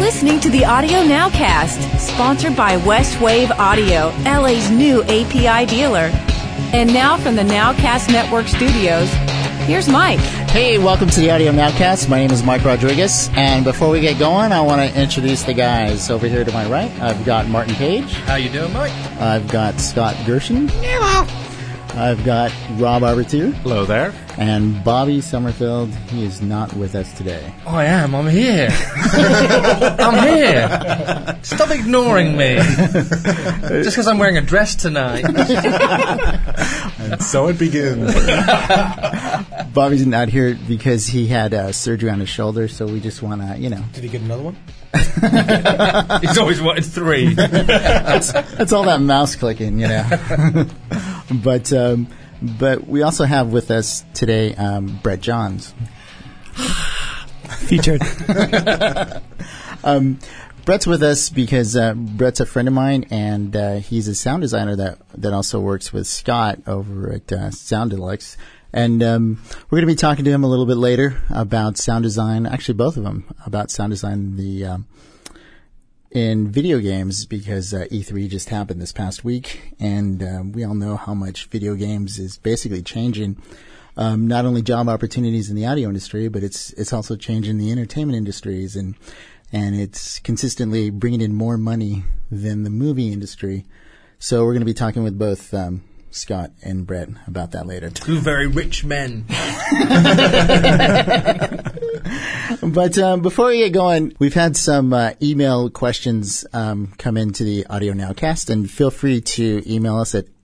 listening to the Audio Nowcast, sponsored by Westwave Audio, LA's new API dealer. And now from the Nowcast Network studios, here's Mike. Hey, welcome to the Audio Nowcast. My name is Mike Rodriguez, and before we get going, I want to introduce the guys. Over here to my right, I've got Martin Page. How you doing, Mike? I've got Scott Gershon. Hello. I've got Rob Arbertier. Hello there. And Bobby Summerfield. He is not with us today. I am. I'm here. I'm here. Stop ignoring me. Just because I'm wearing a dress tonight. And so it begins. Bobby's not here because he had surgery on his shoulder, so we just want to, Did he get another one? He's always wanted 3. That's all that mouse clicking, But we also have with us today Brett Johns. Featured. Brett's with us because Brett's a friend of mine, and he's a sound designer that also works with Scott over at Sound Deluxe. And we're going to be talking to him a little bit later about sound design, actually both of them, about sound design in video games, because E3 just happened this past week, and we all know how much video games is basically changing not only job opportunities in the audio industry, but it's also changing the entertainment industries, and it's consistently bringing in more money than the movie industry. So we're going to be talking with both Scott and Brett about that later. 2 very rich men. But before we get going, we've had some email questions come into the Audio Nowcast, and feel free to email us at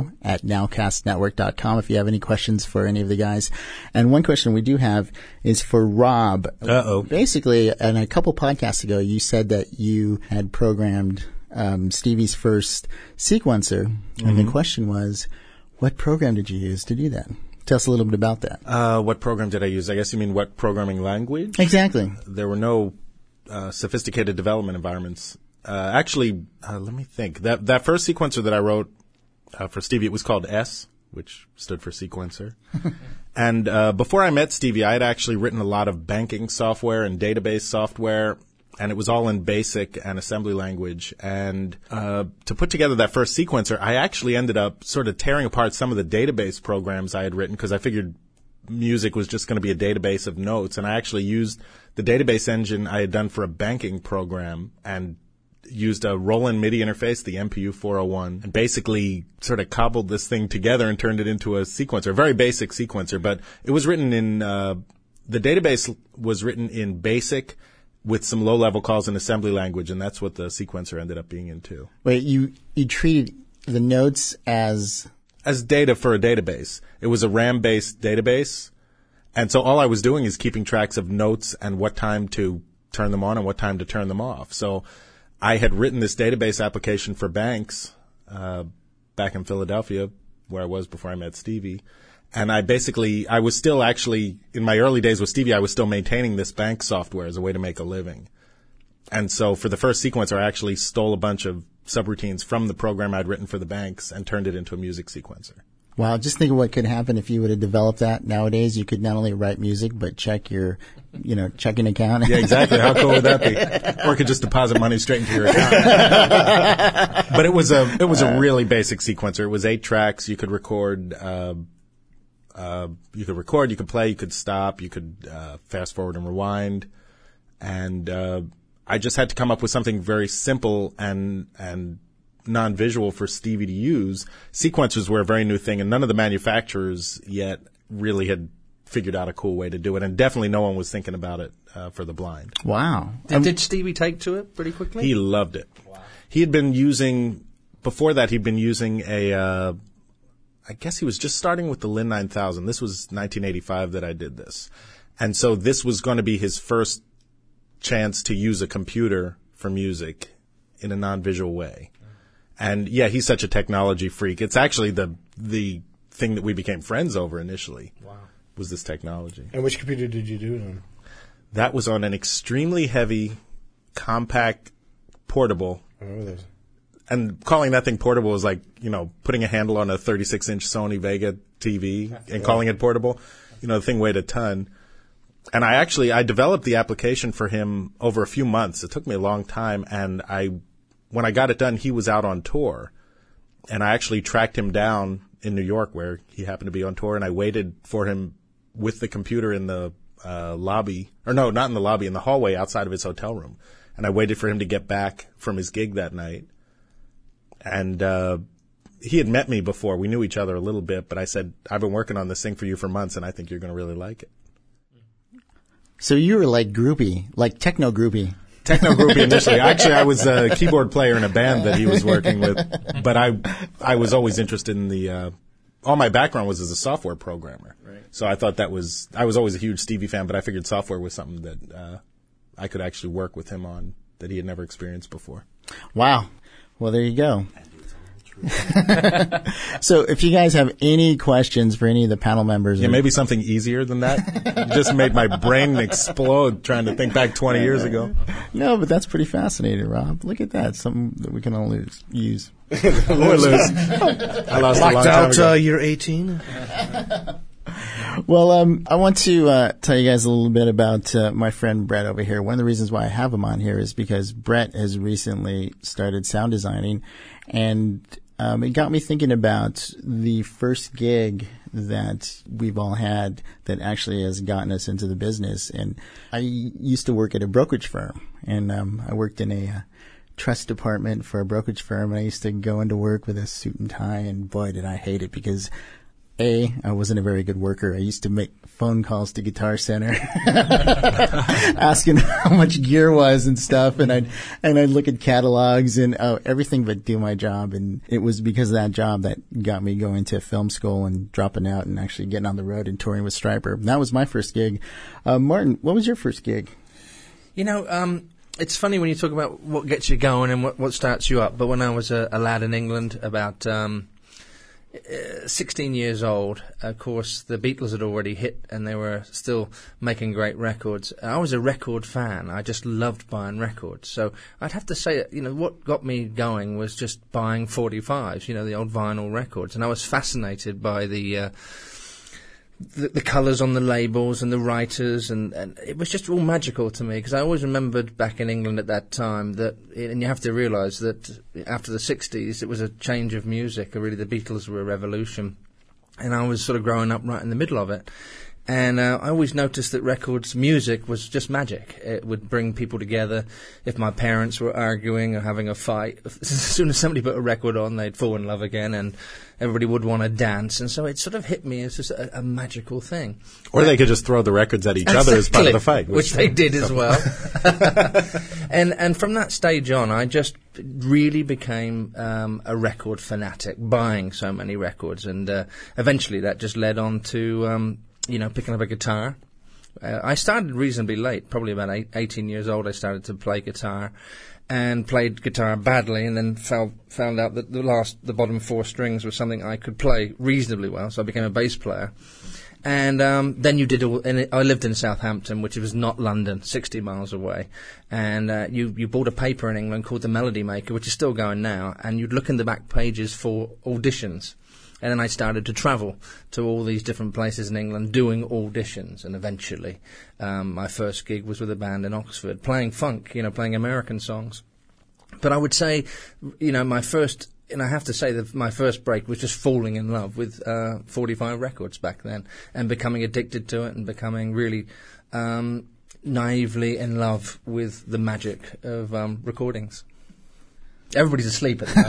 audio@nowcastnetwork.com if you have any questions for any of the guys. And one question we do have is for Rob. Uh-oh. Basically, and a couple podcasts ago, you said that you had programmed Stevie's first sequencer, and the question was, what program did you use to do that? Tell us a little bit about that. What program did I use? I guess you mean what programming language? Exactly. There were no sophisticated development environments. Let me think. That first sequencer that I wrote for Stevie, it was called S, which stood for sequencer. And before I met Stevie, I had actually written a lot of banking software and database software, and it was all in BASIC and assembly language. And to put together that first sequencer, I actually ended up sort of tearing apart some of the database programs I had written, because I figured music was just going to be a database of notes. And I actually used the database engine I had done for a banking program and used a Roland MIDI interface, the MPU 401, and basically sort of cobbled this thing together and turned it into a sequencer, a very basic sequencer. But it was written in the database was written in BASIC with some low-level calls in assembly language, and that's what the sequencer ended up being in too. Wait, you treated the notes as data for a database. It was a RAM-based database, and so all I was doing is keeping tracks of notes and what time to turn them on and what time to turn them off. So I had written this database application for banks back in Philadelphia, where I was before I met Stevie. And I was still actually, in my early days with Stevie, I was still maintaining this bank software as a way to make a living. And so for the first sequencer, I actually stole a bunch of subroutines from the program I'd written for the banks and turned it into a music sequencer. Wow, just think of what could happen if you would have developed that. Nowadays, you could not only write music, but check your, checking account. Yeah, exactly. How cool would that be? Or could just deposit money straight into your account. But it was a really basic sequencer. It was 8 tracks. You could record, you could play, you could stop, you could fast forward and rewind. And I just had to come up with something very simple and non-visual for Stevie to use. Sequencers were a very new thing, and none of the manufacturers yet really had figured out a cool way to do it, and definitely no one was thinking about it for the blind. Wow. Did Stevie take to it pretty quickly? He loved it. Wow. He had been using, before that, he'd been using I guess he was just starting with the Lin 9000. This was 1985 that I did this. And so this was going to be his first chance to use a computer for music in a non-visual way. And yeah, he's such a technology freak. It's actually the thing that we became friends over initially. Wow. Was this technology. And which computer did you do it on? That was on an extremely heavy, compact, portable. I remember those. And calling that thing portable is like, putting a handle on a 36-inch Sony Vega TV and calling it portable. The thing weighed a ton. And I developed the application for him over a few months. It took me a long time, and when I got it done, he was out on tour, and I actually tracked him down in New York where he happened to be on tour, and I waited for him with the computer in the lobby, or no, not in the lobby, in the hallway outside of his hotel room. And I waited for him to get back from his gig that night. And he had met me before. We knew each other a little bit, but I said, I've been working on this thing for you for months, and I think you're going to really like it. So you were like groupie, like techno groupie. Techno groupie initially. Actually, I was a keyboard player in a band that he was working with, but I was always interested in the all my background was as a software programmer. Right. So I thought I was always a huge Stevie fan, but I figured software was something that I could actually work with him on that he had never experienced before. Wow. Well, there you go. So if you guys have any questions for any of the panel members. Yeah, maybe something easier than that. You just made my brain explode trying to think back 20 years ago. No, but that's pretty fascinating, Rob. Look at that. Something that we can all use. Or lose. I lost a long time ago. Year 18. Well, I want to tell you guys a little bit about my friend Brett over here. One of the reasons why I have him on here is because Brett has recently started sound designing, and it got me thinking about the first gig that we've all had that actually has gotten us into the business. And I used to work at a brokerage firm, and I worked in a trust department for a brokerage firm, and I used to go into work with a suit and tie, and boy, did I hate it because I wasn't a very good worker. I used to make phone calls to Guitar Center asking how much gear was and stuff, and I'd look at catalogs and everything but do my job. And it was because of that job that got me going to film school and dropping out and actually getting on the road and touring with Stryper. And that was my first gig. Martin, what was your first gig? It's funny when you talk about what gets you going and what starts you up, but when I was a lad in England, about 16 years old, of course, the Beatles had already hit and they were still making great records. I was a record fan. I just loved buying records. So I'd have to say, what got me going was just buying 45s, the old vinyl records. And I was fascinated by the colours on the labels and the writers, and it was just all magical to me, because I always remembered back in England at that time and you have to realise that after the 60s it was a change of music. Really, the Beatles were a revolution, and I was sort of growing up right in the middle of it. And I always noticed that records music was just magic. It would bring people together. If my parents were arguing or having a fight, as soon as somebody put a record on, they'd fall in love again, and everybody would want to dance. And so it sort of hit me as just a magical thing. Or they could just throw the records at each other as part of the fight. Which they did as well. And from that stage on, I just really became a record fanatic, buying so many records. And eventually that just led on to picking up a guitar. I started reasonably late, probably about 18 years old. I started to play guitar, and played guitar badly, and then found out that the bottom four strings was something I could play reasonably well. So I became a bass player, and then I lived in Southampton, which was not London, 60 miles away, and you bought a paper in England called the Melody Maker, which is still going now, and you'd look in the back pages for auditions. And then I started to travel to all these different places in England doing auditions. And eventually, my first gig was with a band in Oxford, playing funk, playing American songs. But I would say, my first break was just falling in love with 45 records back then, and becoming addicted to it, and becoming really naively in love with the magic of recordings. Everybody's asleep at the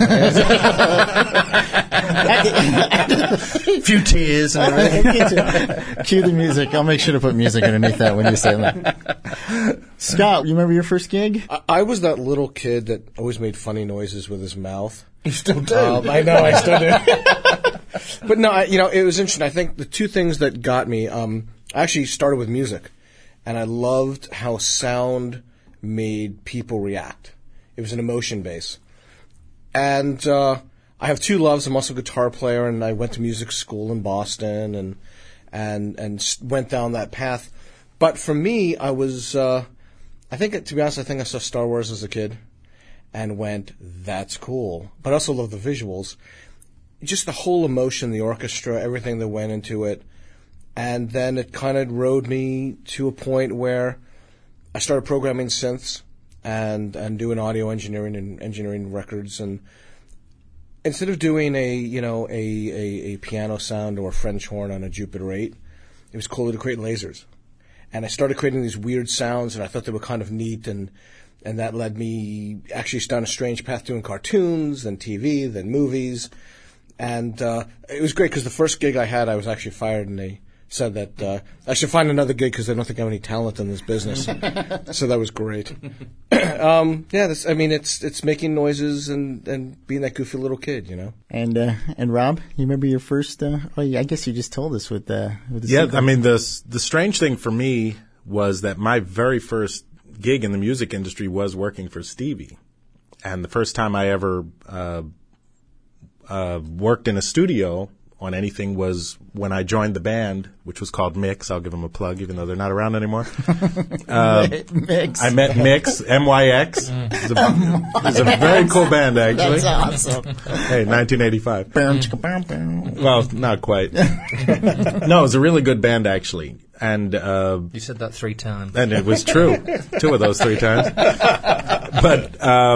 moment. A few tears and everything. Cue the music. I'll make sure to put music underneath that when you say that. Scott, you remember your first gig? I was that little kid that always made funny noises with his mouth. You still do? I know, I still do. But no, it was interesting. I think the two things that got me, I actually started with music, and I loved how sound made people react. It was an emotion base. And I have two loves. I'm also a guitar player, and I went to music school in Boston and went down that path. But for me, I was to be honest, I think I saw Star Wars as a kid and went, that's cool. But I also love the visuals. Just the whole emotion, the orchestra, everything that went into it. And then it kind of rode me to a point where I started programming synths and doing audio engineering and engineering records. And instead of doing a piano sound or a French horn on a Jupiter 8, it was cooler to create lasers. And I started creating these weird sounds, and I thought they were kind of neat, and that led me actually down a strange path doing cartoons, then TV, then movies. And it was great because the first gig I had, I was actually fired, and they said that I should find another gig because they don't think I have any talent in this business. So that was great. It's making noises and being that goofy little kid, you know. And Rob, you remember your first? I guess you just told us with the Yeah, I mean the strange thing for me was that my very first gig in the music industry was working for Stevie, and the first time I ever worked in a studio on anything was when I joined the band, which was called Mix. I'll give them a plug, even though they're not around anymore. Mix. I met Mix, MYX. It's a very cool band, actually. That's awesome. Hey, 1985. Well, not quite. No, it was a really good band, actually. And you said that 3 times. And it was true. 2 of those 3 times. But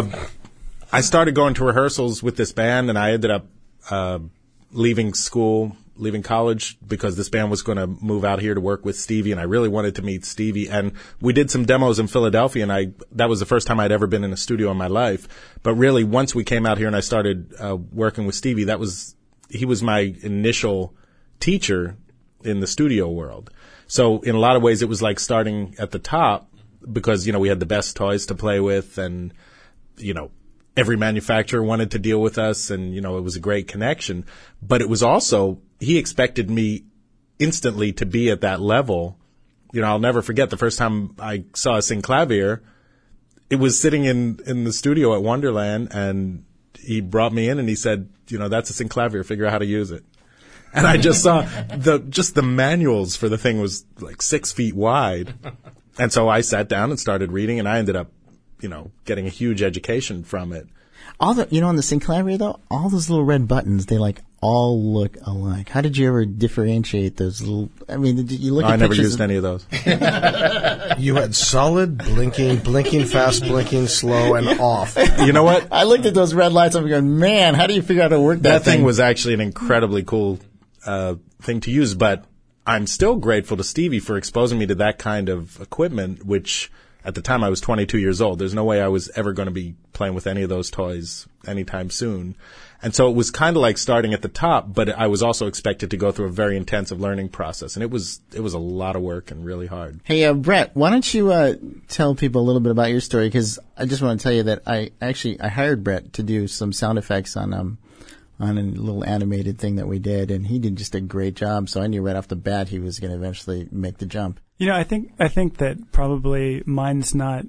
I started going to rehearsals with this band, and I ended up leaving college because this band was going to move out here to work with Stevie, and I really wanted to meet Stevie. And we did some demos in Philadelphia, and that was the first time I'd ever been in a studio in my life. But really, once we came out here and I started working with Stevie, he was my initial teacher in the studio world. So in a lot of ways, it was like starting at the top because, we had the best toys to play with, and, every manufacturer wanted to deal with us, and, it was a great connection. But it was also, he expected me instantly to be at that level. I'll never forget the first time I saw a synclavier. It was sitting in the studio at Wonderland, and he brought me in and he said, that's a synclavier, figure out how to use it. And I just saw the manuals for the thing was like 6 feet wide. And so I sat down and started reading, and I ended up getting a huge education from it. On the synclavier though, all those little red buttons, they all look alike. How did you ever differentiate those little? I mean, did you look at pictures? I never used any of those. You had solid, blinking fast, blinking slow, and off. You know what? I looked at those red lights and I'm going, man, how do you figure out how to work that thing? That thing was actually an incredibly cool thing to use, but I'm still grateful to Stevie for exposing me to that kind of equipment, which at the time I was 22 years old. There's no way I was ever going to be playing with any of those toys anytime soon. And so it was kind of like starting at the top, but I was also expected to go through a very intensive learning process. And it was a lot of work and really hard. Hey, Brett, why don't you tell people a little bit about your story? Because I just want to tell you that I hired Brett to do some sound effects on a little animated thing that we did, and he did just a great job. So I knew right off the bat he was going to eventually make the jump. I think that probably mine's not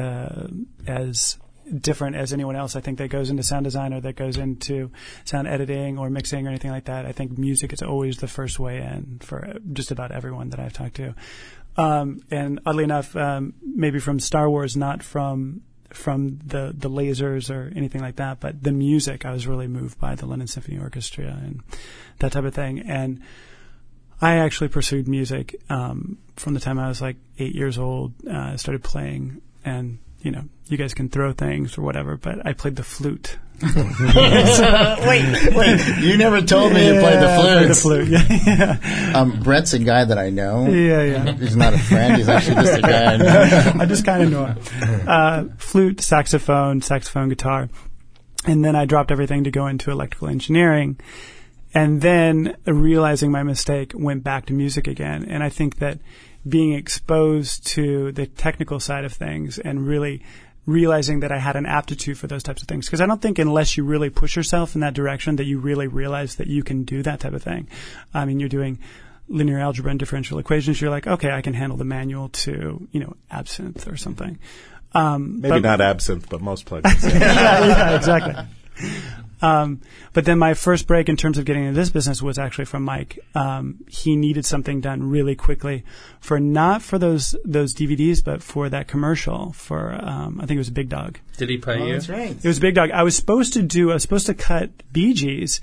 as different as anyone else. I think that goes into sound design or that goes into sound editing or mixing or anything like that. I think music is always the first way in for just about everyone that I've talked to. And oddly enough, maybe from Star Wars, not from the lasers or anything like that, but the music, I was really moved by the London Symphony Orchestra and that type of thing. And I actually pursued music from the time I was like 8 years old. I started playing, and you guys can throw things or whatever, but I played the flute. Wait, you never told me you played the flute. I played the flute, yeah. Brett's a guy that I know. Yeah. He's not a friend. He's actually just a guy I know. I just kind of know him. Flute, saxophone, guitar. And then I dropped everything to go into electrical engineering. And then, realizing my mistake, went back to music again. And I think that being exposed to the technical side of things and really realizing that I had an aptitude for those types of things. Because I don't think unless you really push yourself in that direction that you really realize that you can do that type of thing. I mean, you're doing linear algebra and differential equations. You're like, okay, I can handle the manual to, absinthe or something. Maybe not absinthe, but most plugins. Yeah, exactly. But then my first break in terms of getting into this business was actually from Mike. He needed something done really quickly not for those DVDs, but for that commercial for, I think it was Big Dog. Did he pay you? That's right. It was Big Dog. I was supposed to cut Bee Gees,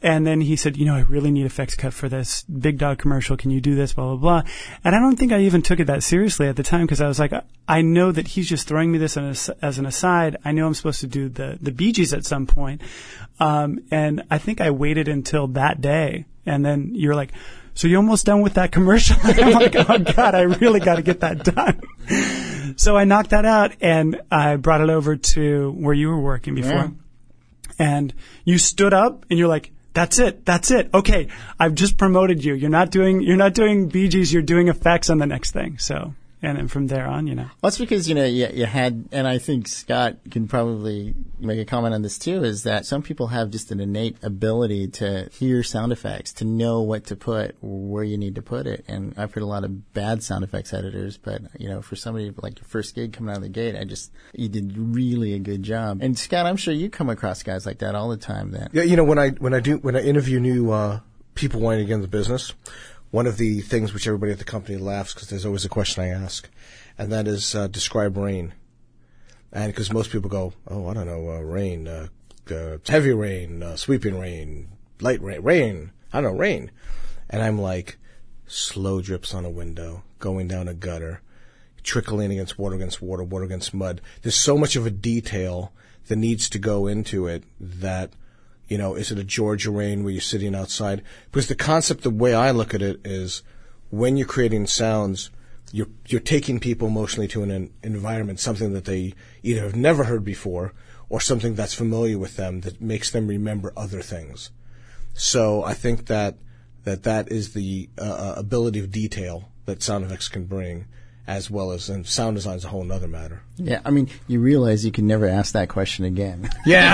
And then he said, I really need effects cut for this Big Dog commercial. Can you do this? Blah, blah, blah. And I don't think I even took it that seriously at the time because I was like, I know that he's just throwing me this as an aside. I know I'm supposed to do the Bee Gees at some point. And I think I waited until that day. And then you're like, so you're almost done with that commercial? I'm like, oh, God, I really got to get that done. So I knocked that out and I brought it over to where you were working before. Yeah. And you stood up and you're like, that's it. Okay, I've just promoted you. You're not doing Bee Gees. You're doing effects on the next thing. So, and then from there on, Well, it's because, you had, and I think Scott can probably make a comment on this too, is that some people have just an innate ability to hear sound effects, to know what to put, where you need to put it. And I've heard a lot of bad sound effects editors, but, for somebody like your first gig coming out of the gate, you did really a good job. And Scott, I'm sure you come across guys like that all the time then. Yeah, when I interview new people wanting to get into the business, one of the things which everybody at the company laughs because there's always a question I ask, and that is describe rain. And because most people go, oh, I don't know, rain, heavy rain, sweeping rain, light rain, I don't know, rain. And I'm like, slow drips on a window, going down a gutter, trickling against water, water against mud. There's so much of a detail that needs to go into it that, is it a Georgia rain where you're sitting outside? Because the concept, the way I look at it is when you're creating sounds, you're taking people emotionally to an environment, something that they either have never heard before or something that's familiar with them that makes them remember other things. So I think that is the ability of detail that sound effects can bring, as well as, and sound design is a whole other matter. Yeah, you realize you can never ask that question again.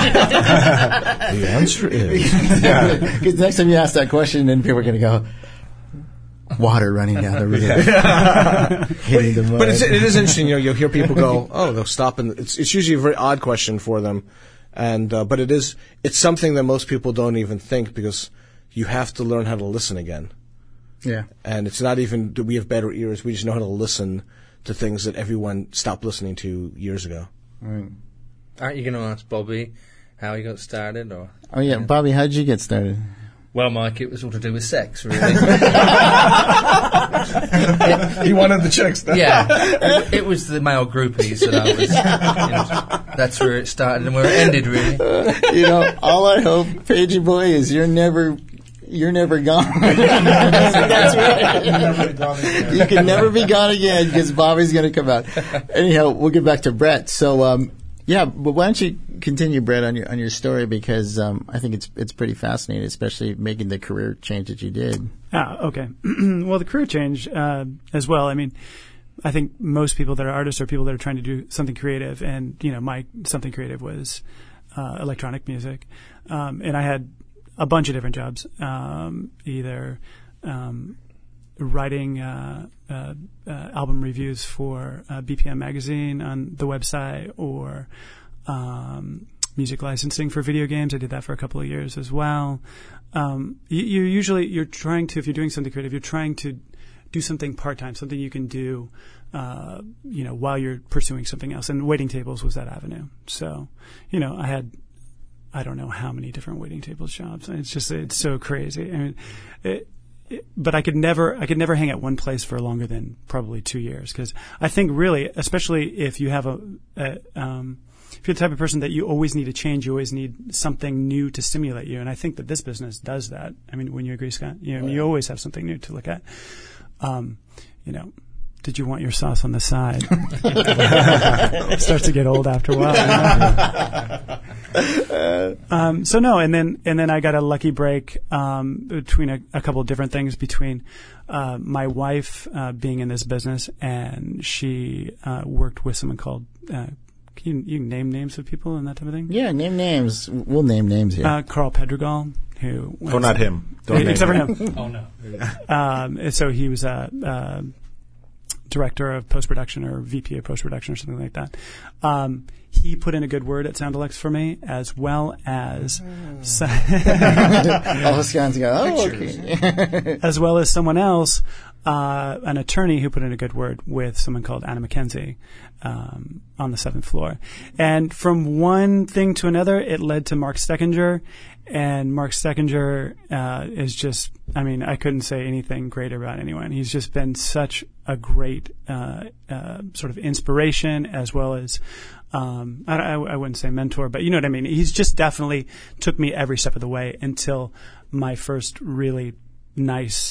Yeah. The answer is. Because next time you ask that question, then people are going to go, water running down the river, hitting the mud. But it is interesting, you'll hear people go, oh, they'll stop, and it's usually a very odd question for them. And, but it's something that most people don't even think because you have to learn how to listen again. Yeah. And it's not even that we have better ears. We just know how to listen to things that everyone stopped listening to years ago. Right. Aren't you going to ask Bobby how he got started? Or? Oh, yeah. Bobby, how did you get started? Well, Mike, it was all to do with sex, really. He wanted the chicks, though. Yeah. It was the male groupies that I was... that's where it started and where it ended, really. All I hope, Pagey boy, is you're never gone. That's right. You can never be gone again because Bobby's going to come out. Anyhow, we'll get back to Brett. So, but why don't you continue, Brett, on your story because I think it's pretty fascinating, especially making the career change that you did. Okay. Well, the career change as well. I think most people that are artists are people that are trying to do something creative, and my something creative was electronic music, and I had a bunch of different jobs, either writing album reviews for BPM magazine on the website, or music licensing for video games. I did that for a couple of years as well. You're trying to, if you're doing something creative, you're trying to do something part-time, something you can do, while you're pursuing something else. And waiting tables was that avenue. So, I had, I don't know how many different waiting tables jobs. It's so crazy. But I could never hang at one place for longer than probably 2 years, because I think really, especially if you have if you're the type of person that you always need to change, you always need something new to stimulate you, and I think that this business does that. When you agree, Scott, you always have something new to look at. Did you want your sauce on the side? It starts to get old after a while. So no, and then I got a lucky break between a couple of different things, between my wife being in this business, and she worked with someone called. Can you name names of people and that type of thing? Yeah, name names. We'll name names here. Carl Pedregal, who. Oh, not him. Don't except for him. him. Oh no. So he was director of post-production or VP of post-production or something like that. He put in a good word at SoundElex for me, as well as all the scans go, okay. as well as someone else an attorney who put in a good word with someone called Anna McKenzie on the 7th floor. And from one thing to another, it led to Mark Steckinger. And Mark Steckinger is just, I mean, I couldn't say anything greater about anyone. He's just been such a great sort of inspiration, as well as, I wouldn't say mentor, but you know what I mean? He's just definitely took me every step of the way until my first really nice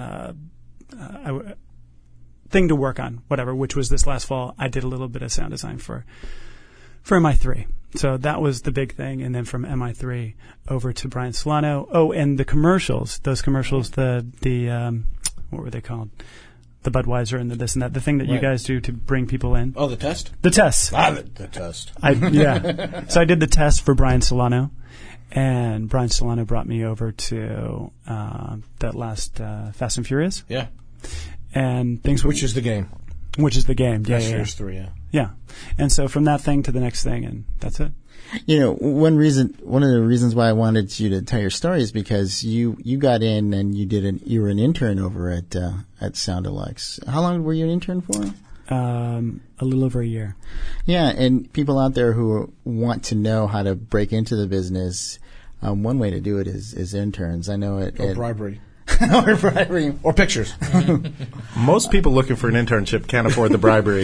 thing to work on, whatever, which was this last fall. I did a little bit of sound design for MI3. So that was the big thing. And then from MI3 over to Brian Solano. Oh, and the commercials, those commercials, the what were they called? The Budweiser and the this and that, the thing that you guys do to bring people in. Oh, the test? The test. The test. Yeah. So I did the test for Brian Solano. And Brian Solano brought me over to that last Fast and Furious. Yeah. And things Which is the game. Which is the game. Yeah, Fast and Furious 3, yeah. Yeah. And so from that thing to the next thing, and that's it. You know, one of the reasons why I wanted you to tell your story is because you got in and you were an intern over at Sound Deluxe. How long were you an intern for? A little over a year. Yeah, and people out there who want to know how to break into the business, one way to do it is interns. I know it. Or bribery. Or bribery. Or pictures. Most people looking for an internship can't afford the bribery.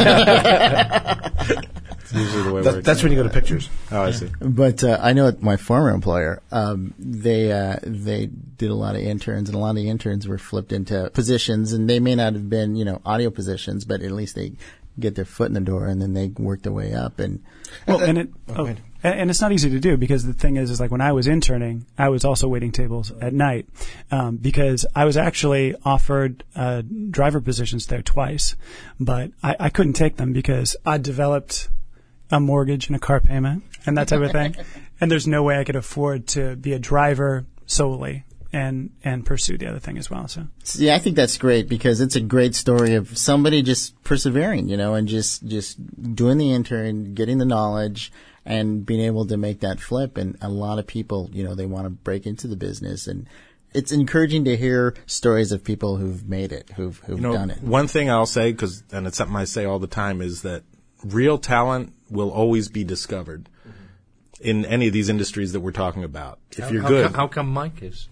It's usually the way it works. That's when you go to pictures. Oh, I see. But I know at my former employer, they did a lot of interns, and a lot of the interns were flipped into positions, and they may not have been, audio positions, but at least they get their foot in the door, and then they work their way up. And and it's not easy to do, because the thing is like when I was interning, I was also waiting tables at night, because I was actually offered driver positions there twice, but I couldn't take them because I developed a mortgage and a car payment and that type of thing, and there's no way I could afford to be a driver solely and pursue the other thing as well. So yeah, I think that's great, because it's a great story of somebody just persevering, and just doing the intern, getting the knowledge, and being able to make that flip. And a lot of people, they want to break into the business, and it's encouraging to hear stories of people who've made it, who've done it. One thing I'll say, and it's something I say all the time, is that real talent will always be discovered in any of these industries that we're talking about. If you're good. How come Mike is?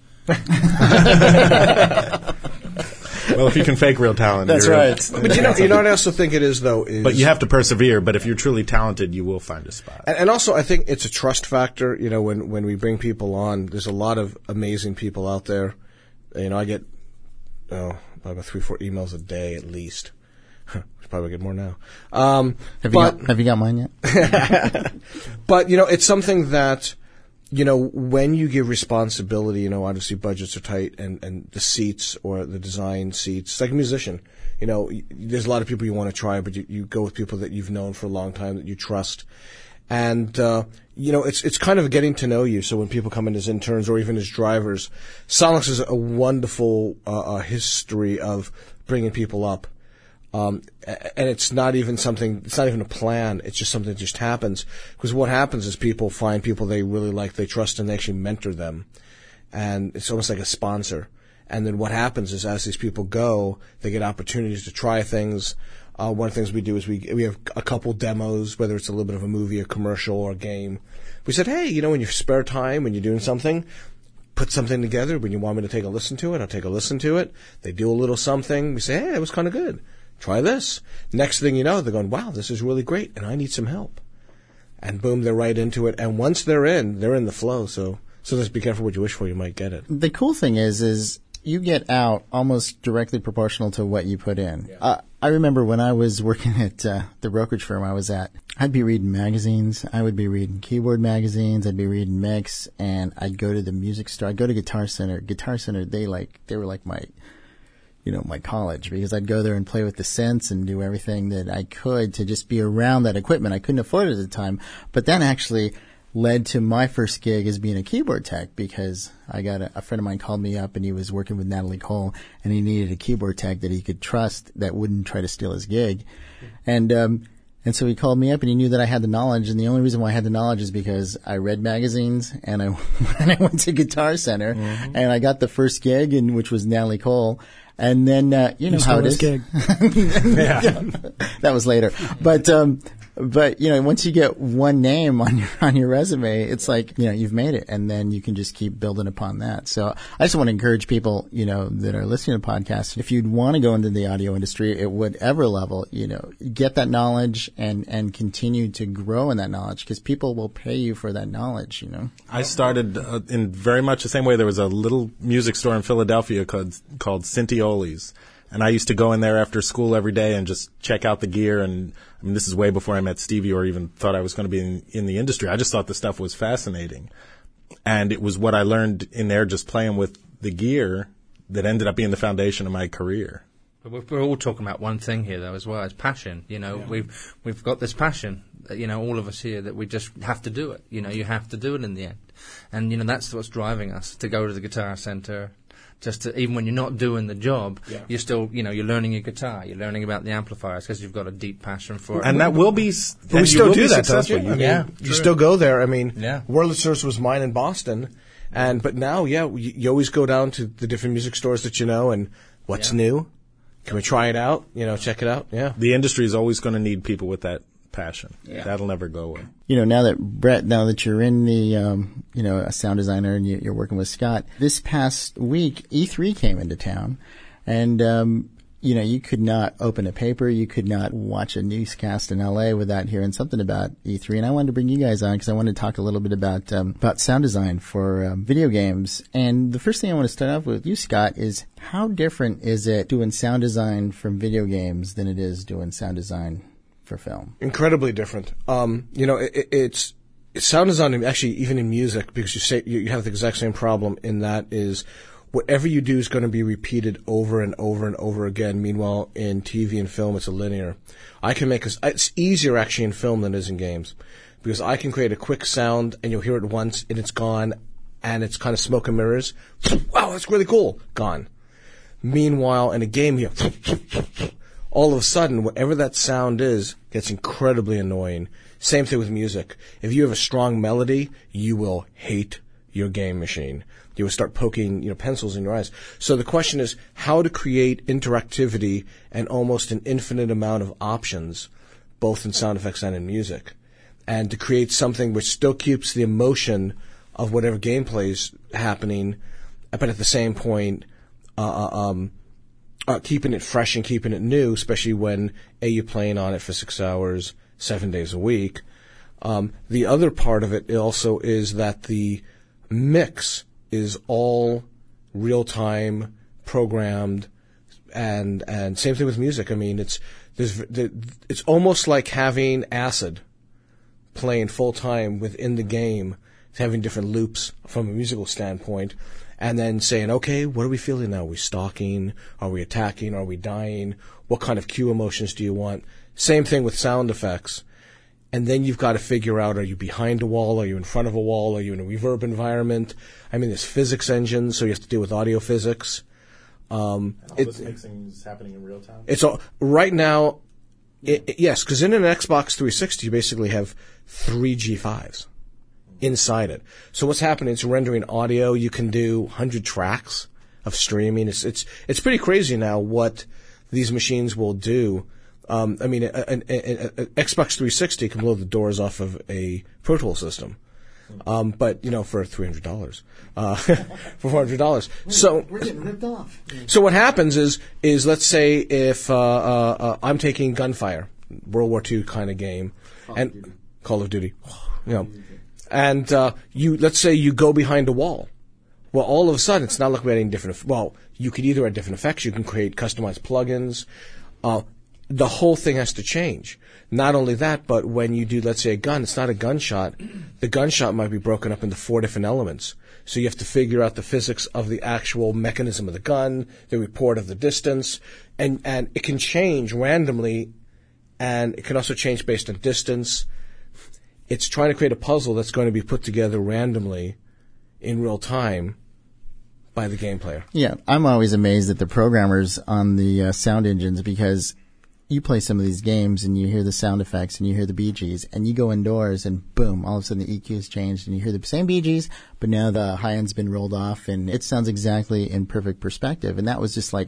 Well, if you can fake real talent. That's right. But you know what I also think it is, though? But you have to persevere. But if you're truly talented, you will find a spot. And also, I think it's a trust factor. When we bring people on, there's a lot of amazing people out there. I get about 3-4 emails a day at least. Probably get more now. Have you got mine yet? But it's something that when you give responsibility, obviously budgets are tight, and the seats or the design seats, it's like a musician. There's a lot of people you want to try, but you go with people that you've known for a long time, that you trust. And, it's kind of getting to know you. So when people come in as interns or even as drivers, Sounddeluxe is a wonderful history of bringing people up. And it's not even a plan. It's just something that just happens. Because what happens is people find people they really like, they trust, and they actually mentor them. And it's almost like a sponsor. And then what happens is as these people go, they get opportunities to try things. One of the things we do is we have a couple demos, whether it's a little bit of a movie, a commercial, or a game. We said, hey, in your spare time, when you're doing something, put something together. When you want me to take a listen to it, I'll take a listen to it. They do a little something. We say, hey, that was kind of good. Try this. Next thing you know, they're going, wow, this is really great, and I need some help. And boom, they're right into it. And once they're in the flow. So just be careful what you wish for. You might get it. The cool thing is you get out almost directly proportional to what you put in. Yeah. I remember when I was working at the brokerage firm I was at, I'd be reading magazines. I would be reading keyboard magazines. I'd be reading Mix, and I'd go to the music store. I'd go to Guitar Center. Guitar Center, they were like my college, because I'd go there and play with the synths and do everything that I could to just be around that equipment. I couldn't afford it at the time, but that actually led to my first gig as being a keyboard tech, because I got a friend of mine called me up, and he was working with Natalie Cole, and he needed a keyboard tech that he could trust that wouldn't try to steal his gig. And so he called me up, and he knew that I had the knowledge, and the only reason why I had the knowledge is because I read magazines, and I went to Guitar Center, and I got the first gig, which was Natalie Cole. And then, you know how it is. Gig. That was later. But, you know, once you get one name on your resume, it's like, you know, you've made it, and then you can just keep building upon that. So I just want to encourage people, you know, that are listening to podcasts, if you'd want to go into the audio industry at whatever level, you know, get that knowledge and continue to grow in that knowledge, because people will pay you for that knowledge, you know. I started in very much the same way. There was a little music store in Philadelphia called Cintioli's. And I used to go in there after school every day and just check out the gear. And I mean, this is way before I met Stevie or even thought I was going to be in the industry. I just thought the stuff was fascinating. And it was what I learned in there just playing with the gear that ended up being the foundation of my career. But we're all talking about one thing here, though, as well, as passion. You know, we've got this passion, you know, all of us here, that we just have to do it. You know, you have to do it in the end. And, you know, that's what's driving us to go to the Guitar Center. Just to, even when you're not doing the job, you're still, you know, you're learning your guitar, you're learning about the amplifiers because you've got a deep passion for it. And that will be, but we still do that, don't you? I mean, you still go there. I mean, World of Source was mine in Boston, but now, you always go down to the different music stores that you know, and what's new? Can we try it out? You know, check it out. Yeah. The industry is always going to need people with that passion. That'll never go away. You know, now that you're in the, you know, a sound designer and you're working with Scott, this past week, E3 came into town, and, you know, you could not open a paper, you could not watch a newscast in LA without hearing something about E3. And I wanted to bring you guys on because I wanted to talk a little bit about sound design for video games. And the first thing I want to start off with you, Scott, is how different is it doing sound design from video games than it is doing sound design for film? Incredibly different. You know, it's sound design, actually, even in music, because you have the exact same problem in that is whatever you do is going to be repeated over and over and over again. Meanwhile, in TV and film, it's a linear. It's easier actually in film than it is in games, because I can create a quick sound and you'll hear it once and it's gone, and it's kind of smoke and mirrors. Wow, that's really cool. Gone. Meanwhile, in a game, you all of a sudden, whatever that sound is gets incredibly annoying. Same thing with music. If you have a strong melody, you will hate your game machine. You will start poking, you know, pencils in your eyes. So the question is how to create interactivity and almost an infinite amount of options, both in sound effects and in music, and to create something which still keeps the emotion of whatever gameplay is happening, but at the same point, keeping it fresh and keeping it new, especially when you're playing on it for 6 hours, 7 days a week. The other part of it also is that the mix is all real time programmed, and same thing with music. I mean, it's almost like having Acid playing full time within the game, having different loops from a musical standpoint. And then saying, okay, what are we feeling now? Are we stalking? Are we attacking? Are we dying? What kind of cue emotions do you want? Same thing with sound effects. And then you've got to figure out, are you behind a wall? Are you in front of a wall? Are you in a reverb environment? I mean, there's physics engines, so you have to deal with audio physics. And all this mixing is happening in real time? It's all, right now, yes, because in an Xbox 360, you basically have 3 G5s. Inside it. So what's happening? It's rendering audio. You can do 100 tracks of streaming. It's pretty crazy now what these machines will do. I mean, an Xbox 360 can blow the doors off of a Pro Tools system. But, you know, for $300, for $400. So we're getting ripped off. So what happens is let's say if I'm taking Gunfire, World War II kind of game, Call of Duty, you know. And let's say you go behind a wall. Well, all of a sudden, it's not like we're adding different. Well, you could either add different effects. You can create customized plugins. The whole thing has to change. Not only that, but when you do, let's say, a gun, it's not a gunshot. The gunshot might be broken up into 4 different elements. So you have to figure out the physics of the actual mechanism of the gun, the report of the distance, and it can change randomly, and it can also change based on distance. It's trying to create a puzzle that's going to be put together randomly in real time by the game player. Yeah, I'm always amazed at the programmers on the sound engines, because you play some of these games and you hear the sound effects and you hear the BGs, and you go indoors and boom, all of a sudden the EQ's changed and you hear the same BGs, but now the high end's been rolled off and it sounds exactly in perfect perspective. And that was just like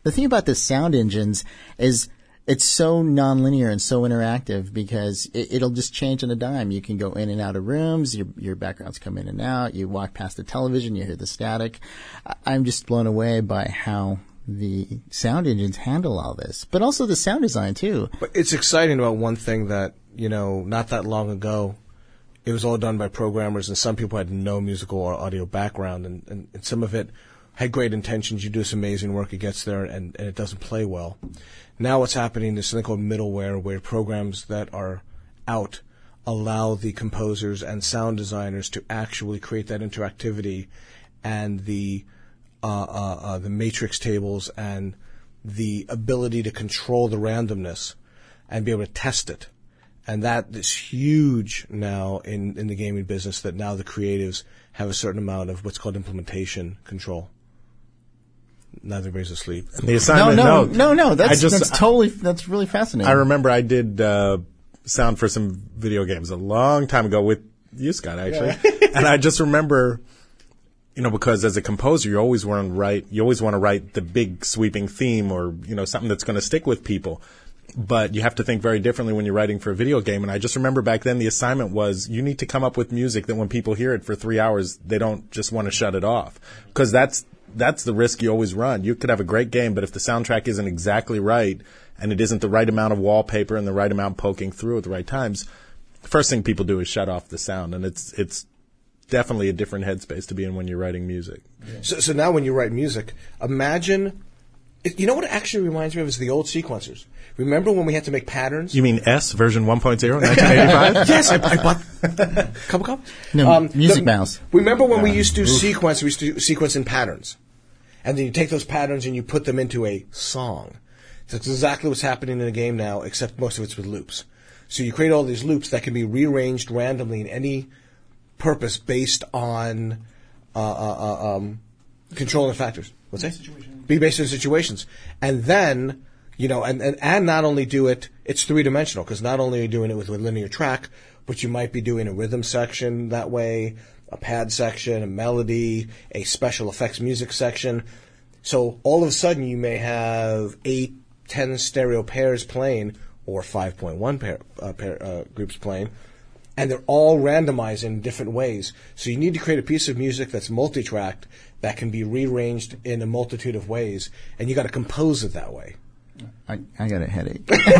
the thing about the sound engines is it's so nonlinear and so interactive because it'll just change on a dime. You can go in and out of rooms. Your backgrounds come in and out. You walk past the television. You hear the static. I'm just blown away by how the sound engines handle all this, but also the sound design too. But it's exciting about one thing that, not that long ago, it was all done by programmers, and some people had no musical or audio background, and some of it had great intentions. You do this amazing work, it gets there, and it doesn't play well. Now what's happening is something called middleware, where programs that are out allow the composers and sound designers to actually create that interactivity and the matrix tables and the ability to control the randomness and be able to test it. And that is huge now in the gaming business, that now the creatives have a certain amount of what's called implementation control. Now everybody's asleep. The assignment, no. That's really fascinating. I remember I did sound for some video games a long time ago with you, Scott, actually. Yeah. And I just remember, because as a composer, you always want to write the big sweeping theme or, something that's going to stick with people. But you have to think very differently when you're writing for a video game. And I just remember back then the assignment was you need to come up with music that when people hear it for 3 hours, they don't just want to shut it off. Because that's the risk you always run. You could have a great game, but if the soundtrack isn't exactly right and it isn't the right amount of wallpaper and the right amount poking through at the right times, the first thing people do is shut off the sound. And it's definitely a different headspace to be in when you're writing music. Yeah. So now when you write music, imagine, what it actually reminds me of is the old sequencers. Remember when we had to make patterns? You mean S version 1.0, 1985? Yes, I bought couple copies. No, Music Mouse. Remember when we used to sequence? We used to sequence in patterns, and then you take those patterns and you put them into a song. That's exactly what's happening in the game now, except most of it's with loops. So you create all these loops that can be rearranged randomly in any purpose based on controlling factors. What's that? Be based on situations, and then. And not only do it, it's three-dimensional, because not only are you doing it with a linear track, but you might be doing a rhythm section that way, a pad section, a melody, a special effects music section. So all of a sudden you may have 8, 10 stereo pairs playing, or 5.1 pair groups playing, and they're all randomized in different ways. So you need to create a piece of music that's multi-tracked, that can be rearranged in a multitude of ways, and you got to compose it that way. I got a headache.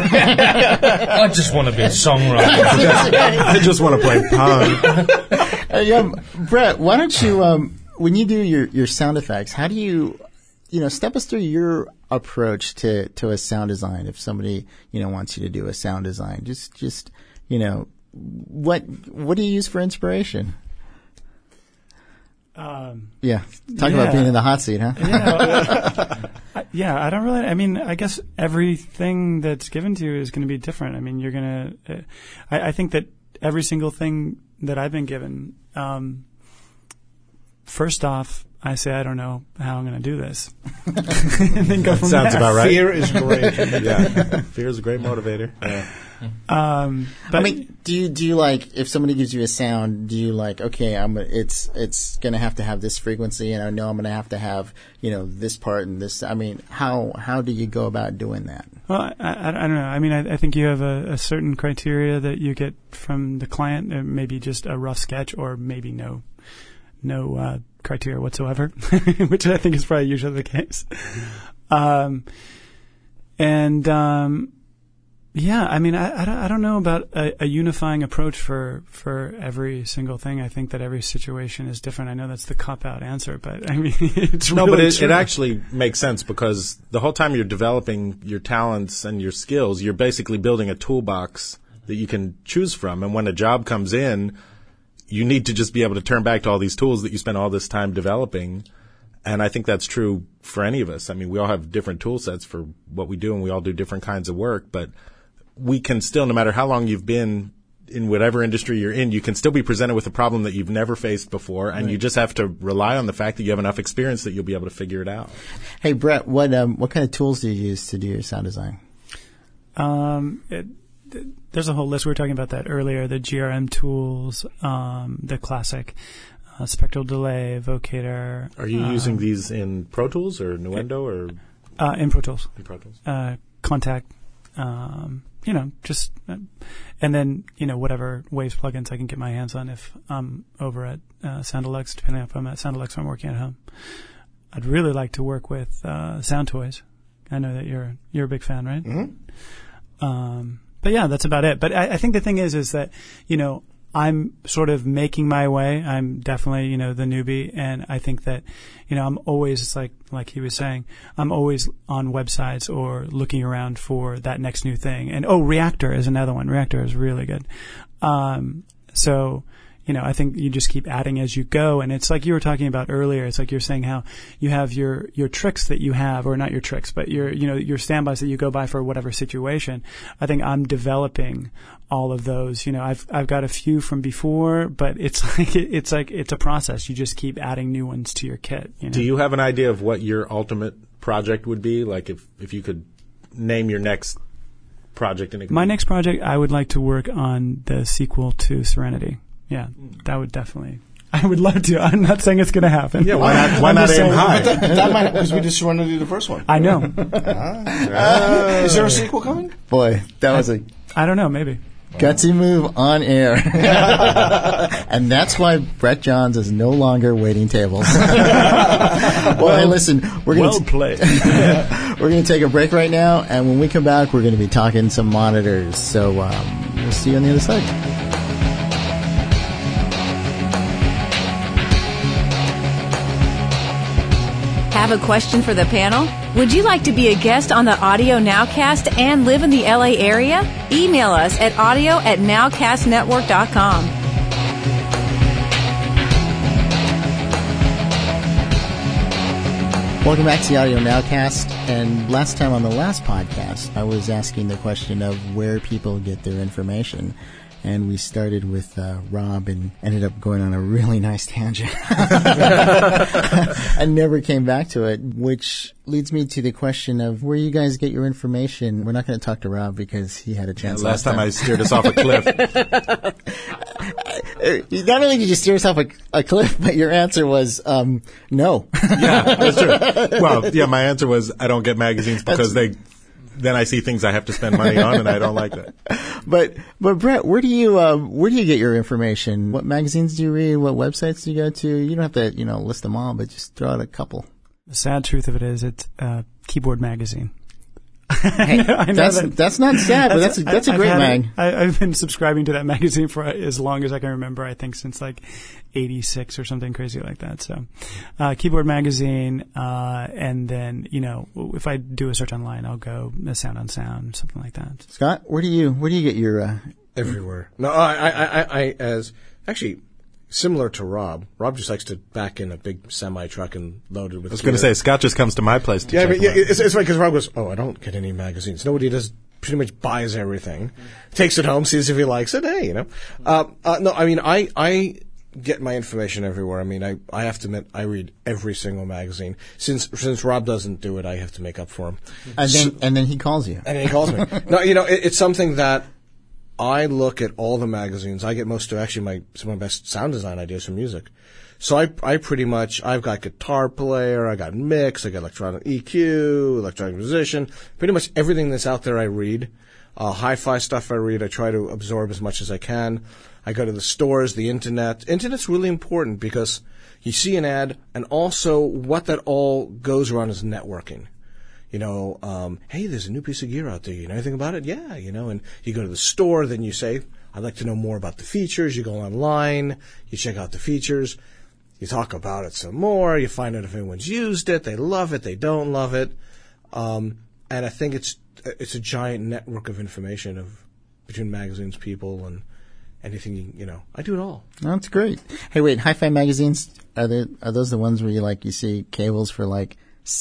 I just want to be a songwriter. I just want to play pong. Brett, why don't you, when you do your sound effects, how do you, step us through your approach to a sound design? If somebody, wants you to do a sound design, just what do you use for inspiration? Talking about being in the hot seat, huh? I don't really. I mean, I guess everything that's given to you is going to be different. I mean, you're going to. I think that every single thing that I've been given. First off, I say I don't know how I'm going to do this, and then go from Sounds there. about right. Fear is great. Yeah, fear is a great motivator. Yeah. But I mean, do you like, if somebody gives you a sound, do you like, okay, it's going to have this frequency, and I know I'm going to have, this part and this. I mean, how do you go about doing that? Well, I don't know. I mean, I think you have a certain criteria that you get from the client, maybe just a rough sketch, or maybe no criteria whatsoever, which I think is probably usually the case. Yeah, I mean, I don't know about a unifying approach for every single thing. I think that every situation is different. I know that's the cop-out answer, but I mean, it's really but true. It actually makes sense, because the whole time you're developing your talents and your skills, you're basically building a toolbox that you can choose from. And when a job comes in, you need to just be able to turn back to all these tools that you spent all this time developing. And I think that's true for any of us. I mean, we all have different tool sets for what we do, and we all do different kinds of work, but we can still, no matter how long you've been in whatever industry you're in, you can still be presented with a problem that you've never faced before, and you just have to rely on the fact that you have enough experience that you'll be able to figure it out. Hey, Brett, what kind of tools do you use to do your sound design? There's a whole list. We were talking about that earlier, the GRM tools, the classic spectral delay, vocator. Are you using these in Pro Tools or Nuendo or In Pro Tools. In Pro Tools. Contact, and then, whatever Waves plugins I can get my hands on if I'm over at Sound Deluxe, depending on if I'm at Sound Deluxe or I'm working at home. I'd really like to work with Sound Toys. I know that you're a big fan, right? Mm-hmm. But yeah, that's about it. But I think the thing is that, I'm sort of making my way. I'm definitely, the newbie. And I think that, I'm always, it's like he was saying, I'm always on websites or looking around for that next new thing. And, Reactor is another one. Reactor is really good. So, I think you just keep adding as you go. And it's like you were talking about earlier. It's like you're saying how you have your tricks that you have, or not your tricks, but your standbys that you go by for whatever situation. I think I'm developing all of those. I've got a few from before, but it's a process. You just keep adding new ones to your kit. Do you have an idea of what your ultimate project would be? Like if you could name your next project. My next project, I would like to work on the sequel to Serenity. Yeah, that would definitely. I would love to. I'm not saying it's going to happen. Yeah, why not aim high? That might, because we just wanted to do the first one. I know. Is there a sequel coming? Boy, that was I don't know, maybe. Gutsy move on air. And that's why Brett Johns is no longer waiting tables. Well, hey, listen, we're going to played. We're going to take a break right now, and when we come back, we're going to be talking some monitors. So we'll see you on the other side. Have a question for the panel? Would you like to be a guest on the Audio Nowcast and live in the LA area? Email us at audio@nowcastnetwork.com. Welcome back to the Audio Nowcast. And last time on the last podcast, I was asking the question of where people get their information. And we started with Rob and ended up going on a really nice tangent. I never came back to it, which leads me to the question of where you guys get your information. We're not going to talk to Rob because he had a chance last time. I steered us off a cliff. Not only did you steer us off a cliff, but your answer was no. Yeah, that's true. Well, yeah, my answer was I don't get magazines because then I see things I have to spend money on, and I don't like that. But Brett, where do you get your information? What magazines do you read? What websites do you go to? You don't have to, list them all, but just throw out a couple. The sad truth of it is, it's Keyboard Magazine. Hey, that's not sad, but that's a great mag. I've been subscribing to that magazine for as long as I can remember. I think since like '86 or something crazy like that. So, Keyboard Magazine, and then if I do a search online, I'll go Sound on Sound, something like that. Scott, where do you get your everywhere? No, I as actually. Similar to Rob just likes to back in a big semi truck and load it with. I was going to say Scott just comes to my place to check them out. It's right because Rob goes, I don't get any magazines. Nobody does. Pretty much buys everything, takes it home, sees if he likes it. Hey, No, I mean I get my information everywhere. I mean I have to admit I read every single magazine. Since Rob doesn't do it, I have to make up for him. And then he calls you. And then he calls me. No, it's something that. I look at all the magazines. I get some of my best sound design ideas from music. So I pretty much, I've got Guitar Player, I got Mix, I got Electronic EQ, Electronic Musician. Pretty much everything that's out there I read. Hi-fi stuff I read, I try to absorb as much as I can. I go to the stores, the internet. Internet's really important because you see an ad, and also what that all goes around is networking. Hey, there's a new piece of gear out there. You know anything about it? Yeah, and you go to the store, then you say, I'd like to know more about the features. You go online, you check out the features, you talk about it some more, you find out if anyone's used it, they love it, they don't love it. And I think it's a giant network of information between magazines, people, and anything, I do it all. That's great. Hey, wait, hi-fi magazines, are those the ones where you see cables for like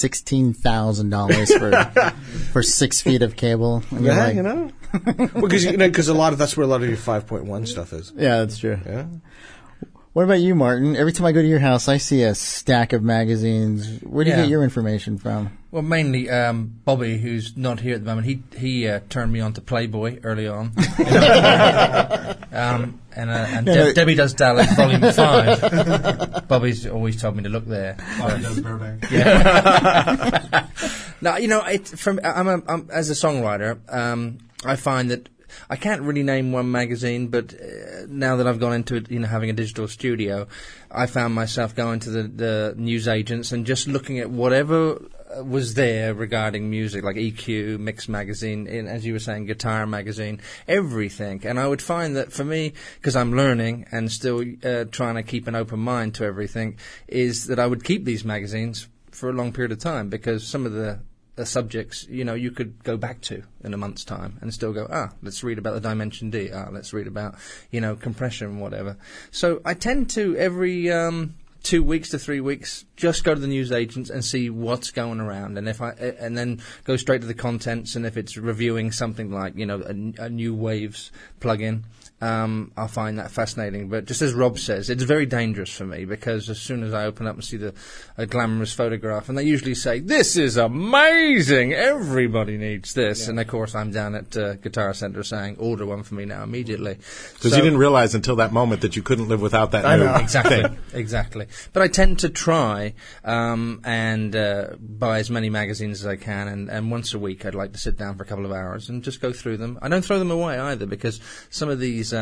$16,000 for 6 feet of cable? And yeah, because that's where a lot of your 5.1 stuff is. Yeah, that's true. Yeah. What about you, Martin? Every time I go to your house, I see a stack of magazines. Where do you get your information from? Well, mainly Bobby, who's not here at the moment. He turned me on to Playboy early on. Debbie Does Dallas, Volume 5. Bobby's always told me to look there. Bobby Does Burbank. Yeah. Now, you know, I'm as a songwriter, I find that I can't really name one magazine, but now that I've gone into it, you know, having a digital studio, I found myself going to the news agents and just looking at whatever was there regarding music, like EQ, Mix Magazine, as you were saying, Guitar Magazine, everything. And I would find that for me, because I'm learning and still trying to keep an open mind to everything, is that I would keep these magazines for a long period of time, because some of the subjects, you know, you could go back to in a month's time and still go, let's read about the Dimension D, let's read about, you know, compression and whatever. So I tend to, every 2 weeks to 3 weeks, just go to the news agents and see what's going around, and and then go straight to the contents. And if it's reviewing something like, you know, a new Waves plugin, I'll find that fascinating. But just as Rob says, it's very dangerous for me, because as soon as I open up and see a glamorous photograph, and they usually say, "This is amazing! Everybody needs this," and of course I'm down at Guitar Center saying, "Order one for me now immediately," because you didn't realize until that moment that you couldn't live without that. I know exactly. But I tend to try and buy as many magazines as I can, and once a week I'd like to sit down for a couple of hours and just go through them. I don't throw them away either, because some of these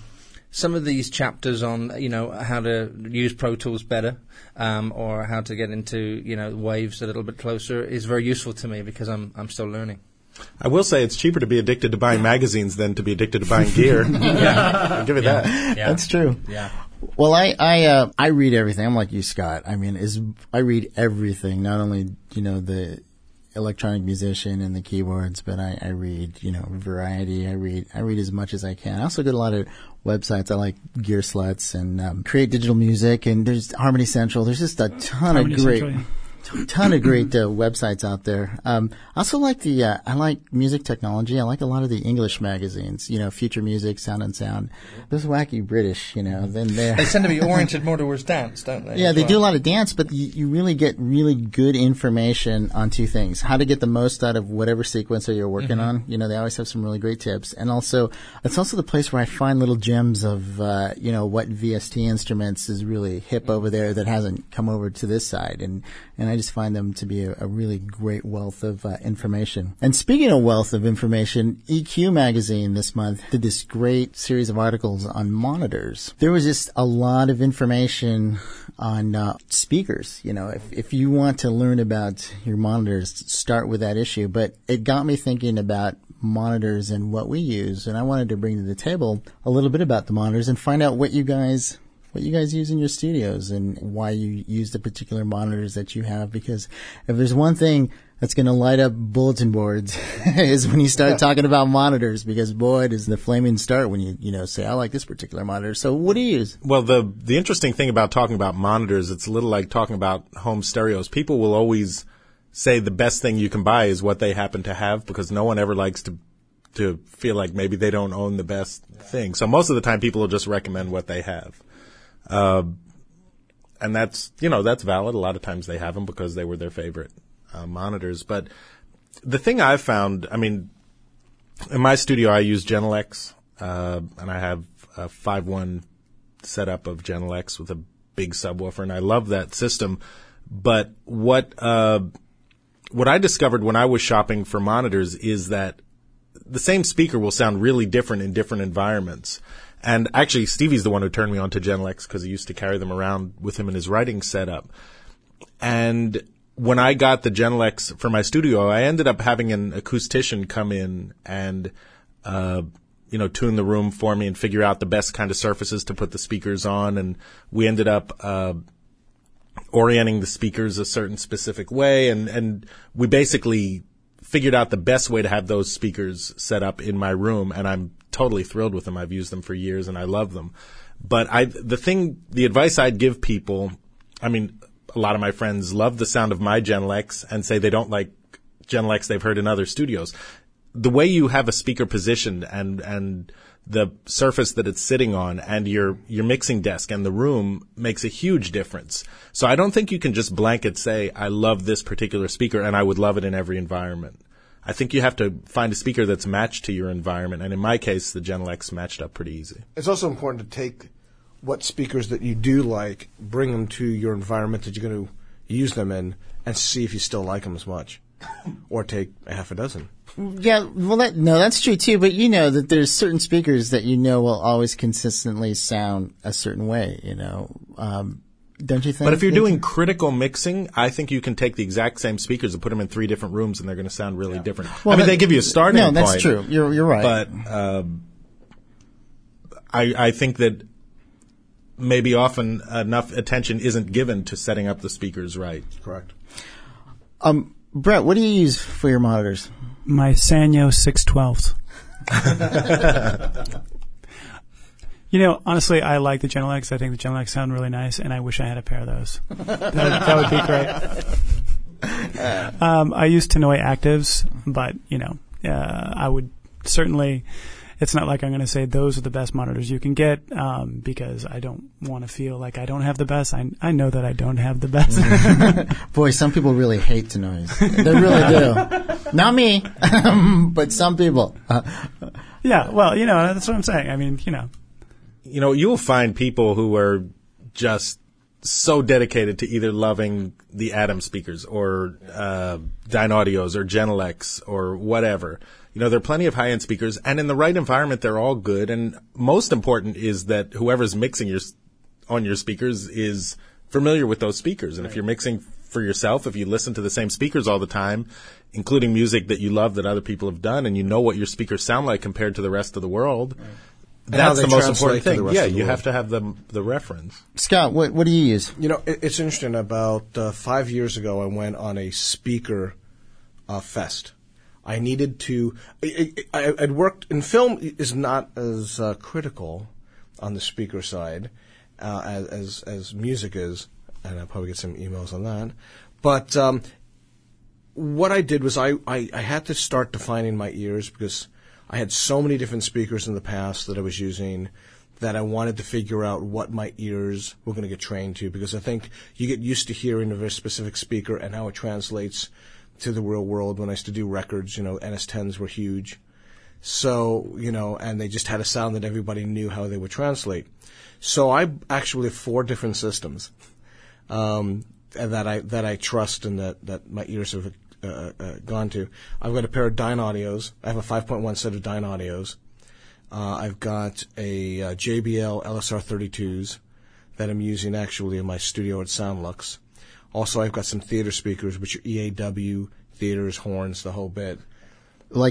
chapters on, you know, how to use Pro Tools better, or how to get into, you know, Waves a little bit closer, is very useful to me, because I'm still learning. I will say it's cheaper to be addicted to buying magazines than to be addicted to buying gear. I'll give it that. Yeah. That's true. Yeah. Well, I read everything. I'm like you, Scott. I mean, I read everything, not only, you know, the electronic musician and the keyboards, but I read, you know, variety. I read as much as I can. I also go to a lot of websites. I like Gear Sluts and Create Digital Music, and there's Harmony Central. There's just a ton of great websites out there. I also like I like Music Technology. I like a lot of the English magazines, you know, Future Music, Sound and Sound. Those wacky British, you know, then they tend to be oriented more towards dance, don't they? Yeah, they do a lot of dance, but you really get really good information on two things: how to get the most out of whatever sequencer you're working on. You know, they always have some really great tips. And also, it's also the place where I find little gems of, you know, what VST instruments is really hip over there that hasn't come over to this side. And I just find them to be a really great wealth of information. And speaking of wealth of information, EQ Magazine this month did this great series of articles on monitors. There was just a lot of information on speakers. You know, if you want to learn about your monitors, start with that issue. But it got me thinking about monitors and what we use, and I wanted to bring to the table a little bit about the monitors and find out what you guys use in your studios and why you use the particular monitors that you have. Because if there's one thing that's going to light up bulletin boards is when you start talking about monitors, because boy, does the flaming start when you know, say, I like this particular monitor. So what do you use? Well, the interesting thing about talking about monitors, it's a little like talking about home stereos. People will always say the best thing you can buy is what they happen to have, because no one ever likes to feel like maybe they don't own the best thing. So most of the time people will just recommend what they have. And that's valid. A lot of times they have them because they were their favorite monitors. But the thing I've found, I mean, in my studio I use Genelex, and I have a 5.1 setup of Genelex with a big subwoofer, and I love that system. But what I discovered when I was shopping for monitors is that the same speaker will sound really different in different environments. And actually, Stevie's the one who turned me on to Genelex, because he used to carry them around with him in his writing setup. And when I got the Genelex for my studio, I ended up having an acoustician come in and, tune the room for me and figure out the best kind of surfaces to put the speakers on. And we ended up orienting the speakers a certain specific way. And we basically figured out the best way to have those speakers set up in my room. And I'm totally thrilled with them. I've used them for years and I love them. But the advice I'd give people, I mean, a lot of my friends love the sound of my Genelex and say they don't like Genelex they've heard in other studios. The way you have a speaker positioned and the surface that it's sitting on and your mixing desk and the room makes a huge difference. So I don't think you can just blanket say, I love this particular speaker and I would love it in every environment. I think you have to find a speaker that's matched to your environment. And in my case, the Genelex matched up pretty easy. It's also important to take what speakers that you do like, bring them to your environment that you're going to use them in, and see if you still like them as much. or take a half a dozen. Yeah, well, that's true too. But you know that there's certain speakers that you know will always consistently sound a certain way. You know, don't you think? But if you're doing critical mixing, I think you can take the exact same speakers and put them in 3 different rooms, and they're going to sound really different. Well, I mean, they give you a starting point. No, that's true. You're right. But I think that maybe often enough attention isn't given to setting up the speakers right. Correct. Brett, what do you use for your monitors? My Sanyo 612s. You know, honestly, I like the Genelecs. I think the Genelecs sound really nice, and I wish I had a pair of those. That would be great. I use Tannoy Actives, but, you know, I would certainly... It's not like I'm going to say those are the best monitors you can get, because I don't want to feel like I don't have the best. I know that I don't have the best. Boy, some people really hate Tannoys. They really do. Not me, but some people. Yeah, well, you know, that's what I'm saying. I mean, you know. You know, you'll find people who are just so dedicated to either loving the Atom speakers or Dynaudios or Genelecs or whatever. You know, there are plenty of high-end speakers, and in the right environment, they're all good. And most important is that whoever's mixing on your speakers is familiar with those speakers. And if you're mixing for yourself, if you listen to the same speakers all the time, including music that you love that other people have done, and you know what your speakers sound like compared to the rest of the world, that's the most important thing. Yeah, you have to have the reference. Scott, what do you use? You know, it's interesting. About 5 years ago, I went on a speaker fest. I needed to. I'd worked in film. Is not as critical on the speaker side as music is, and I'll probably get some emails on that. But what I did was I had to start defining my ears, because I had so many different speakers in the past that I was using that I wanted to figure out what my ears were going to get trained to, because I think you get used to hearing a very specific speaker and how it translates to the real world. When I used to do records, you know, NS10s were huge. So, you know, and they just had a sound that everybody knew how they would translate. So I actually have 4 different systems that I trust and that my ears have gone to. I've got a pair of Dynaudios. I have a 5.1 set of Dynaudios. I've got a JBL LSR32s that I'm using actually in my studio at Soundlux. Also, I've got some theater speakers, which are EAW, theaters, horns, the whole bit. Like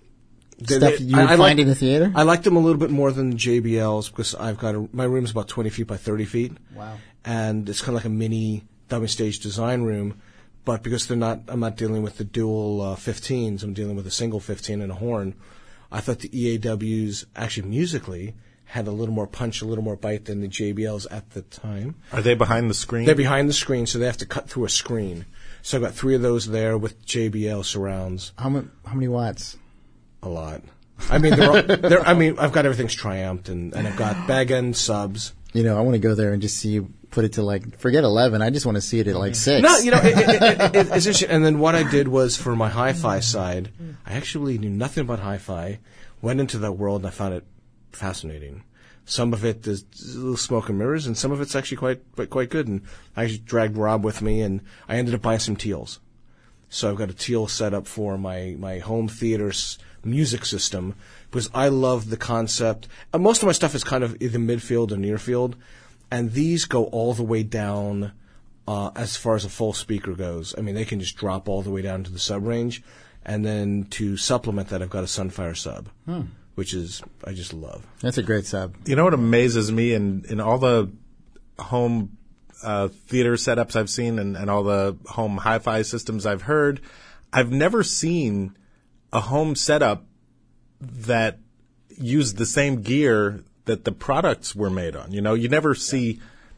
stuff you would find in the theater? I like them a little bit more than the JBLs, because I've got my room's about 20 feet by 30 feet. Wow. And it's kind of like a mini dummy stage design room. But because I'm not dealing with the dual 15s, I'm dealing with a single 15 and a horn. I thought the EAWs actually musically had a little more punch, a little more bite than the JBLs at the time. Are they behind the screen? They're behind the screen, so they have to cut through a screen. So I've got 3 of those there with JBL surrounds. How many watts? A lot. I mean, I've got everything's triamped, and I've got bag end subs. You know, I want to go there and just see you put it to, like, forget 11. I just want to see it at like 6. No, you know, it's interesting. And then what I did was, for my hi-fi side, I actually knew nothing about hi-fi, went into that world, and I found it fascinating. Some of it is little smoke and mirrors, and some of it's actually quite good. And I actually dragged Rob with me, and I ended up buying some Teals. So I've got a Teal set up for my home theater music system, because I love the concept. Most of my stuff is kind of either midfield or near field, and these go all the way down as far as a full speaker goes. I mean, they can just drop all the way down to the sub range, and then to supplement that, I've got a Sunfire sub, which I just love. That's a great sub. You know what amazes me in all the home theater setups I've seen and all the home hi-fi systems I've heard, I've never seen a home setup that used the same gear that the products were made on. You know, you never see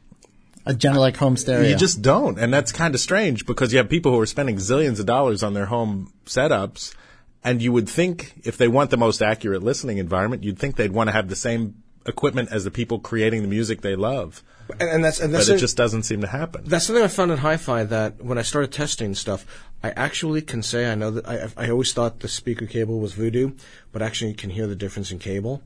a Genelec home stereo. You just don't. And that's kind of strange, because you have people who are spending zillions of dollars on their home setups, and you would think if they want the most accurate listening environment, you'd think they'd want to have the same equipment as the people creating the music they love. But it just doesn't seem to happen. That's something I found in hi-fi, that when I started testing stuff, I actually can say, I know that I always thought the speaker cable was voodoo, but actually you can hear the difference in cable.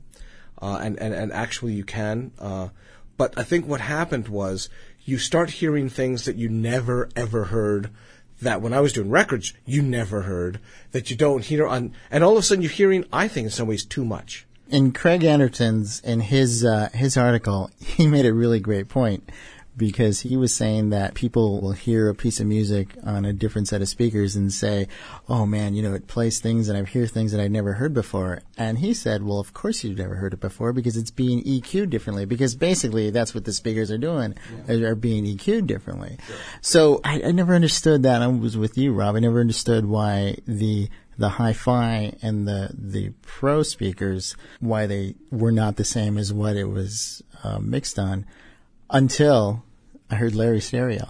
And actually you can. But I think what happened was you start hearing things that you never ever heard that when I was doing records, you never heard, that you don't hear on, and all of a sudden you're hearing, I think in some ways, too much. In Craig Anderton's, in his article, he made a really great point, because he was saying that people will hear a piece of music on a different set of speakers and say, oh man, it plays things and I hear things that I'd never heard before. And he said, well, of course you've never heard it before, because it's being EQ'd differently, because basically that's what the speakers are doing, are being EQ'd differently. Sure. So I never understood that. I was with you, Rob. I never understood why the hi-fi and the pro speakers, why they were not the same as what it was mixed on, until I heard Larry Stereo.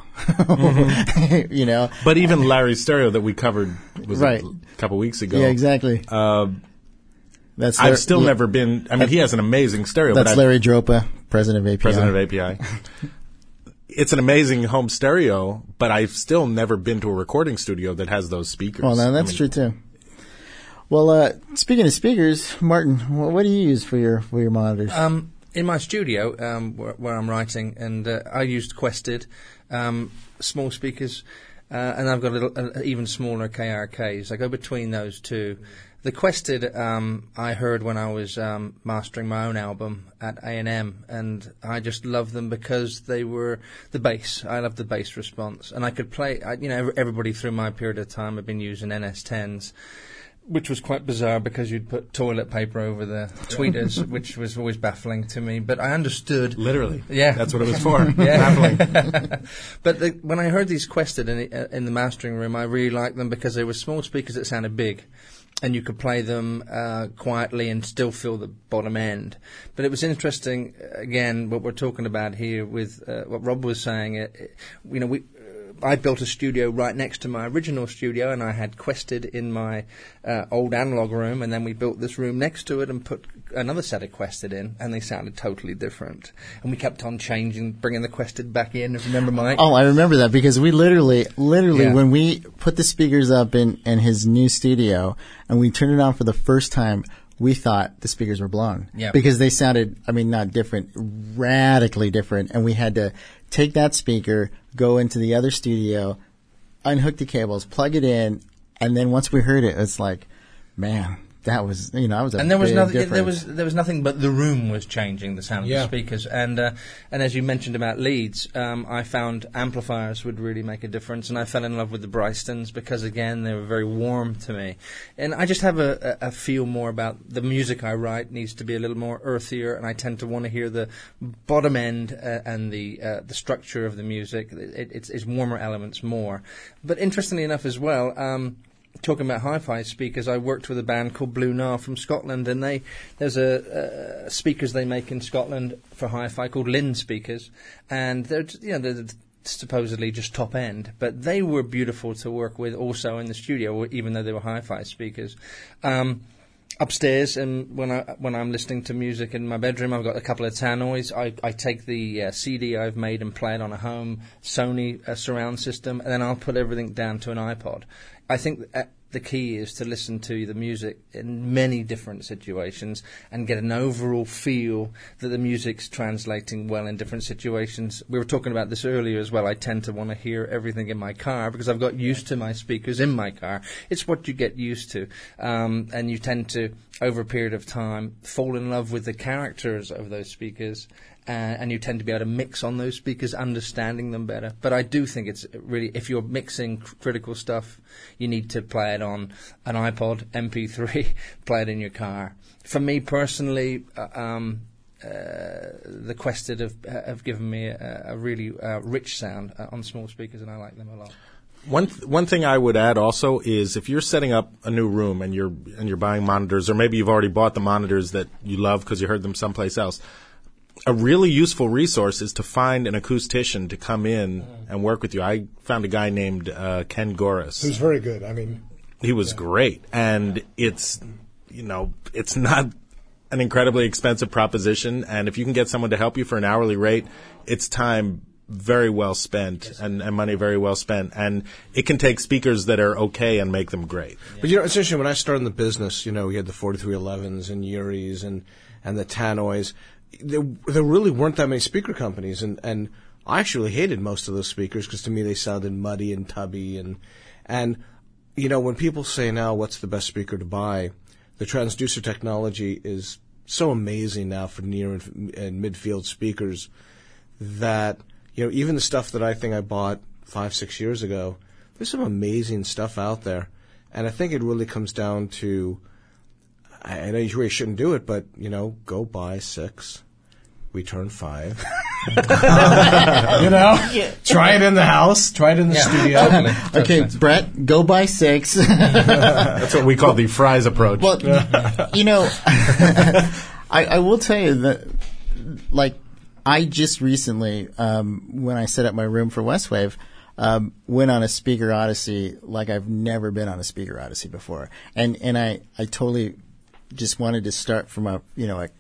But even Larry Stereo that we covered was right. a couple weeks ago. Yeah, exactly. I've still never been. I mean, he has an amazing stereo. That's Larry Dropa, president of API. President of API. It's an amazing home stereo, but I've still never been to a recording studio that has those speakers. Well, no, that's true too. Well, speaking of speakers, Martin, what do you use for your monitors? In my studio, where I'm writing, and I used Quested, small speakers, and I've got even smaller KRKs. I go between those two. The Quested I heard when I was mastering my own album at A&M, and I just loved them because they were the bass. I loved the bass response, and I could play. Everybody through my period of time had been using NS10s. Which was quite bizarre because you'd put toilet paper over the tweeters, which was always baffling to me. But I understood. Literally. Yeah. That's what it was for. Baffling. But when I heard these Quested in the mastering room, I really liked them because they were small speakers that sounded big. And you could play them quietly and still feel the bottom end. But it was interesting, again, what we're talking about here with what Rob was saying. I built a studio right next to my original studio, and I had Quested in my old analog room, and then we built this room next to it and put another set of Quested in, and they sounded totally different. And we kept on changing, bringing the Quested back in. Remember, Mike? Oh, I remember that, because we literally, when we put the speakers up in his new studio, and we turned it on for the first time, we thought the speakers were blown. Yeah. Because they sounded, not different, radically different. And we had to take that speaker, go into the other studio, unhook the cables, plug it in, and then once we heard it, it's like, man, that was, that was a and there was big nothing. difference. There was nothing but the room was changing the sound of the speakers. And as you mentioned about leads, I found amplifiers would really make a difference. And I fell in love with the Brystons because, again, they were very warm to me. And I just have a feel more about the music I write needs to be a little more earthier, and I tend to want to hear the bottom end and the structure of the music. It's warmer elements more. But interestingly enough, as well. Talking about hi-fi speakers, I worked with a band called Blue Nile from Scotland, and there's a speakers they make in Scotland for hi-fi called Linn speakers, and they're supposedly just top end, but they were beautiful to work with also in the studio, even though they were hi-fi speakers. Upstairs, and when I'm listening to music in my bedroom, I've got a couple of tannoys. I take the CD I've made and play it on a home Sony surround system, and then I'll put everything down to an iPod. I think the key is to listen to the music in many different situations and get an overall feel that the music's translating well in different situations. We were talking about this earlier as well. I tend to want to hear everything in my car because I've got used to my speakers in my car. It's what you get used to. And you tend to, over a period of time, fall in love with the characters of those speakers. And you tend to be able to mix on those speakers, understanding them better. But I do think it's really, if you're mixing critical stuff, you need to play it on an iPod, MP3, play it in your car. For me personally, the Quested have given me a really rich sound on small speakers, and I like them a lot. One thing I would add also is if you're setting up a new room and you're buying monitors, or maybe you've already bought the monitors that you love because you heard them someplace else, a really useful resource is to find an acoustician to come in and work with you. I found a guy named Ken Goris. Who's very good. He was great. And it's not an incredibly expensive proposition. And if you can get someone to help you for an hourly rate, it's time very well spent and money very well spent. And it can take speakers that are okay and make them great. Yeah. But, it's interesting. When I started in the business, we had the 4311s and Uris and the Tannoys. There really weren't that many speaker companies, and I actually hated most of those speakers because to me they sounded muddy and tubby. And when people say now what's the best speaker to buy, the transducer technology is so amazing now for near and midfield speakers that, even the stuff that I think I bought 5-6 years ago, there's some amazing stuff out there. And I think it really comes down to, I know you really shouldn't do it, but, go buy 6, return 5. Try it in the house, try it in the studio. Okay, Brett, go buy 6. That's what we call the Fry's approach. Well, I will tell you that, I just recently, when I set up my room for Westwave, went on a Speaker Odyssey like I've never been on a Speaker Odyssey before. And I totally just wanted to start from a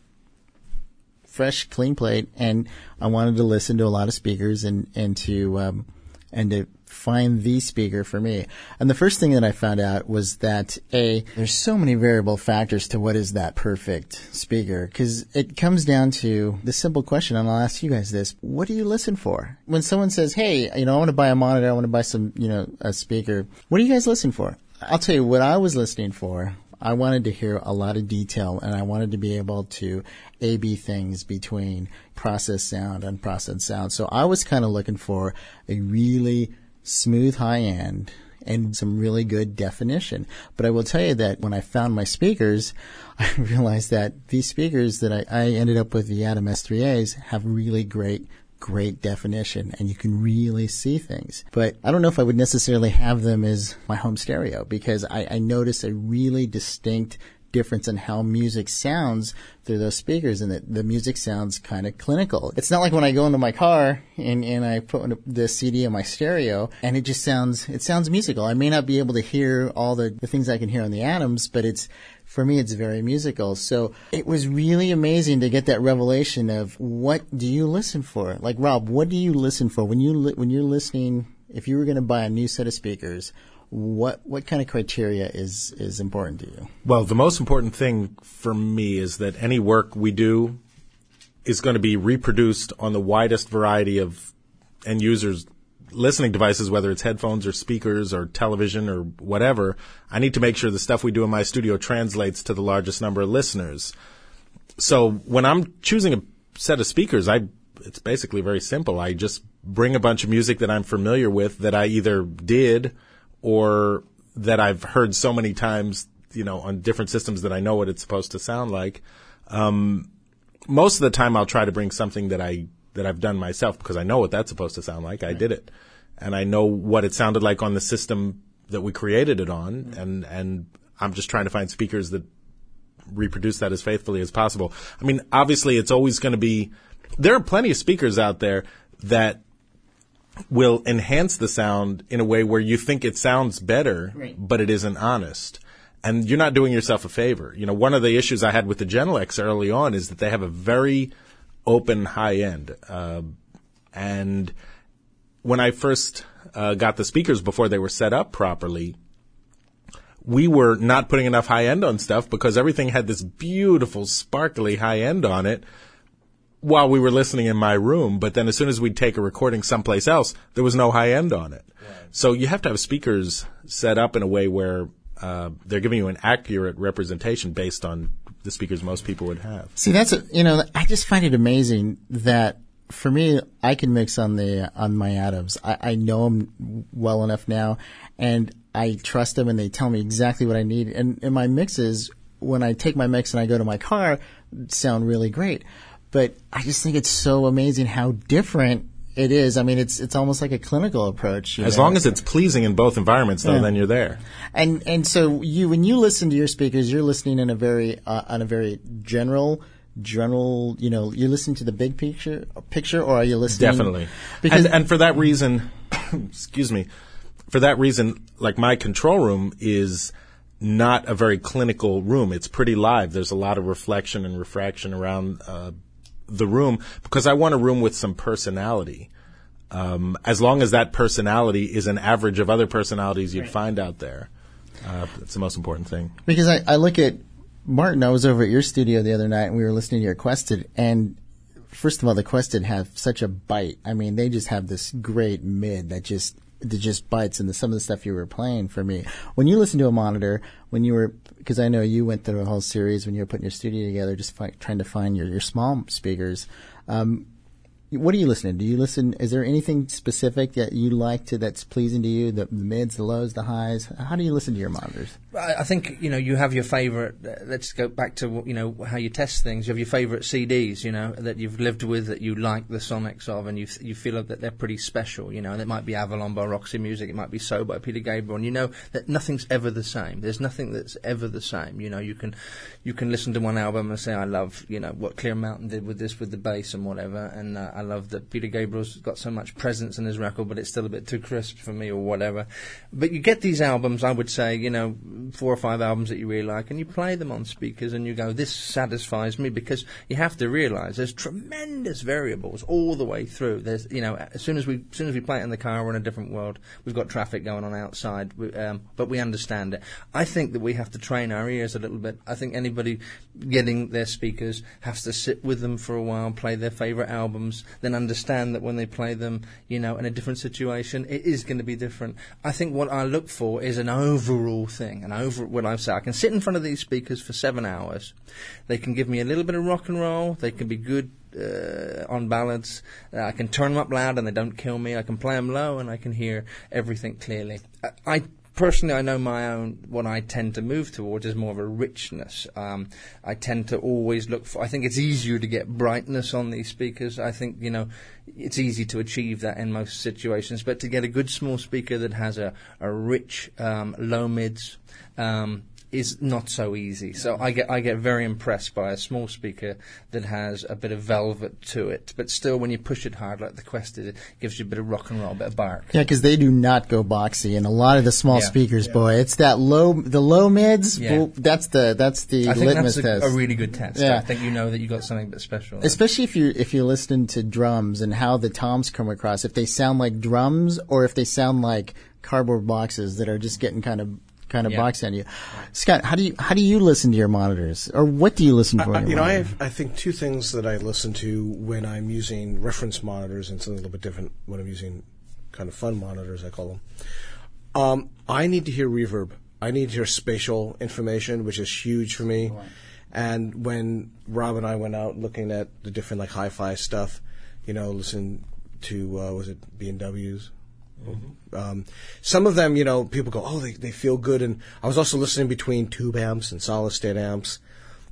fresh, clean plate, and I wanted to listen to a lot of speakers and to find the speaker for me. And the first thing that I found out was that there's so many variable factors to what is that perfect speaker, because it comes down to the simple question, and I'll ask you guys this: what do you listen for? When someone says, "Hey, I want to buy a monitor, I want to buy some, a speaker," what do you guys listen for? I'll tell you what I was listening for. I wanted to hear a lot of detail, and I wanted to be able to A/B things between processed sound and unprocessed sound. So I was kind of looking for a really smooth high end and some really good definition. But I will tell you that when I found my speakers, I realized that these speakers that I ended up with, the Atom S3As, have really great definition, and you can really see things. But I don't know if I would necessarily have them as my home stereo, because I notice a really distinct difference in how music sounds through those speakers, and that the music sounds kind of clinical. It's not like when I go into my car and I put the CD in my stereo and it sounds musical. I may not be able to hear all the things I can hear on the Atoms, but for me, it's very musical. So it was really amazing to get that revelation of, what do you listen for? Like, Rob, what do you listen for when you're listening? If you were going to buy a new set of speakers, what kind of criteria is important to you? Well, the most important thing for me is that any work we do is going to be reproduced on the widest variety of end users' listening devices, whether it's headphones or speakers or television or whatever. I need to make sure the stuff we do in my studio translates to the largest number of listeners. So when I'm choosing a set of speakers, it's basically very simple. I just bring a bunch of music that I'm familiar with, that I either did or that I've heard so many times, on different systems, that I know what it's supposed to sound like. Most of the time I'll try to bring something that I've done myself, because I know what that's supposed to sound like. I did it. And I know what it sounded like on the system that we created it on. And I'm just trying to find speakers that reproduce that as faithfully as possible. I mean, obviously it's always going to be, there are plenty of speakers out there that will enhance the sound in a way where you think it sounds better, right, but it isn't honest. And you're not doing yourself a favor. One of the issues I had with the Genelecs early on is that they have a very open high end. And when I first got the speakers, before they were set up properly, we were not putting enough high end on stuff because everything had this beautiful, sparkly high end on it while we were listening in my room. But then as soon as we'd take a recording someplace else, there was no high end on it. Right. So you have to have speakers set up in a way where they're giving you an accurate representation based on the speakers most people would have. See, I just find it amazing that, for me, I can mix on my Atoms. I know them well enough now, and I trust them, and they tell me exactly what I need. And my mixes, when I take my mix and I go to my car, sound really great. But I just think it's so amazing how different it is. I mean, it's almost like a clinical approach. As long as it's pleasing in both environments, though, then you're there. And so when you listen to your speakers, you're listening in a very on a very general, you're listening to the big picture, or are you listening? Definitely. Because and for that reason, excuse me, like my control room is not a very clinical room. It's pretty live. There's a lot of reflection and refraction around the room, because I want a room with some personality. As long as that personality is an average of other personalities you'd find out there. That's the most important thing. Because I look at Martin, I was over at your studio the other night and we were listening to your Quested, and first of all, the Quested have such a bite. I mean, they just have this great mid that just bites, and some of the stuff you were playing for me. When you listen to a monitor, because I know you went through a whole series when you were putting your studio together, just trying to find your small speakers. What are you listening to? Is there anything specific that you like that's pleasing to you? The mids, the lows, the highs? How do you listen to your monitors? I think, you have your favorite, let's go back to, how you test things. You have your favorite CDs, that you've lived with, that you like the sonics of, and you feel that they're pretty special, and it might be Avalon by Roxy Music, it might be So by Peter Gabriel, and you know that nothing's ever the same. There's nothing that's ever the same. You can listen to one album and say, I love, what Clear Mountain did with the bass and whatever, and I love that Peter Gabriel's got so much presence in his record, but it's still a bit too crisp for me or whatever. But you get these albums, I would say, 4 or 5 albums that you really like, and you play them on speakers and you go, this satisfies me, because you have to realize there's tremendous variables all the way through. There's, as soon as we play it in the car, we're in a different world. We've got traffic going on outside, but we understand it. I think that we have to train our ears a little bit. I think anybody getting their speakers has to sit with them for a while, play their favorite albums, then understand that when they play them, in a different situation, it is going to be different. I think what I look for is an overall thing, what I say. I can sit in front of these speakers for 7 hours. They can give me a little bit of rock and roll. They can be good on ballads. I can turn them up loud and they don't kill me. I can play them low and I can hear everything clearly. Personally, I know my own, what I tend to move towards is more of a richness. I tend to always look for, I think it's easier to get brightness on these speakers. I think, it's easy to achieve that in most situations, but to get a good small speaker that has a rich, low mids, is not so easy. So I get very impressed by a small speaker that has a bit of velvet to it, but still when you push it hard like the Quested, it gives you a bit of rock and roll, a bit of bark. Yeah, because they do not go boxy, and a lot of the small speakers, boy, it's the low mids. Yeah. Well, that's the I think litmus that's test. A really good test. Yeah. I think that you got something a bit special. Especially if you listen to drums and how the toms come across, if they sound like drums or if they sound like cardboard boxes that are just getting kind of box on you. Scott, how do you listen to your monitors, or what do you listen for? I think 2 things that I listen to when I'm using reference monitors, and something a little bit different when I'm using kind of fun monitors, I call them. I need to hear reverb. I need to hear spatial information, which is huge for me. Right. And when Rob and I went out looking at the different hi-fi stuff, listen to was it B&Ws? Mm-hmm. Some of them, people go, oh, they feel good. And I was also listening between tube amps and solid state amps.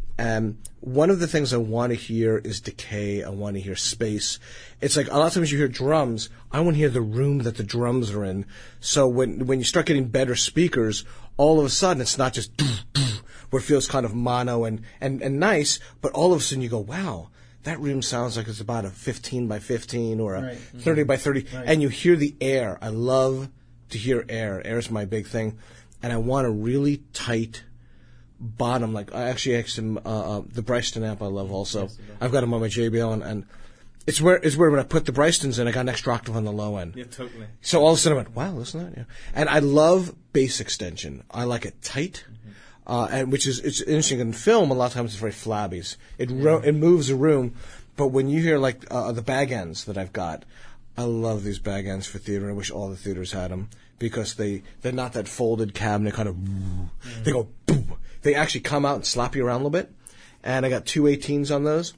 And one of the things I want to hear is decay. I want to hear space. It's like a lot of times you hear drums. I want to hear the room that the drums are in. So when you start getting better speakers, all of a sudden it's not just where it feels kind of mono and nice, but all of a sudden you go, wow, that room sounds like it's about a 15 by 15 or a 30 by 30. Right. And you hear the air. I love to hear air. Air is my big thing. And I want a really tight bottom. Like I actually have some, the Bryston amp I love also. Yes, I've got them on my JBL and it's where when I put the Brystons in, I got an extra octave on the low end. Yeah, totally. So all of a sudden I went, wow, listen to that. Yeah. And I love bass extension. I like it tight. And it's interesting in film. A lot of times it's very flabby. It moves a room, but when you hear like the bag ends that I've got, I love these bag ends for theater. I wish all the theaters had them because they're not that folded cabinet kind of. They go boom. They actually come out and slap you around a little bit. And I got 2 18s on those,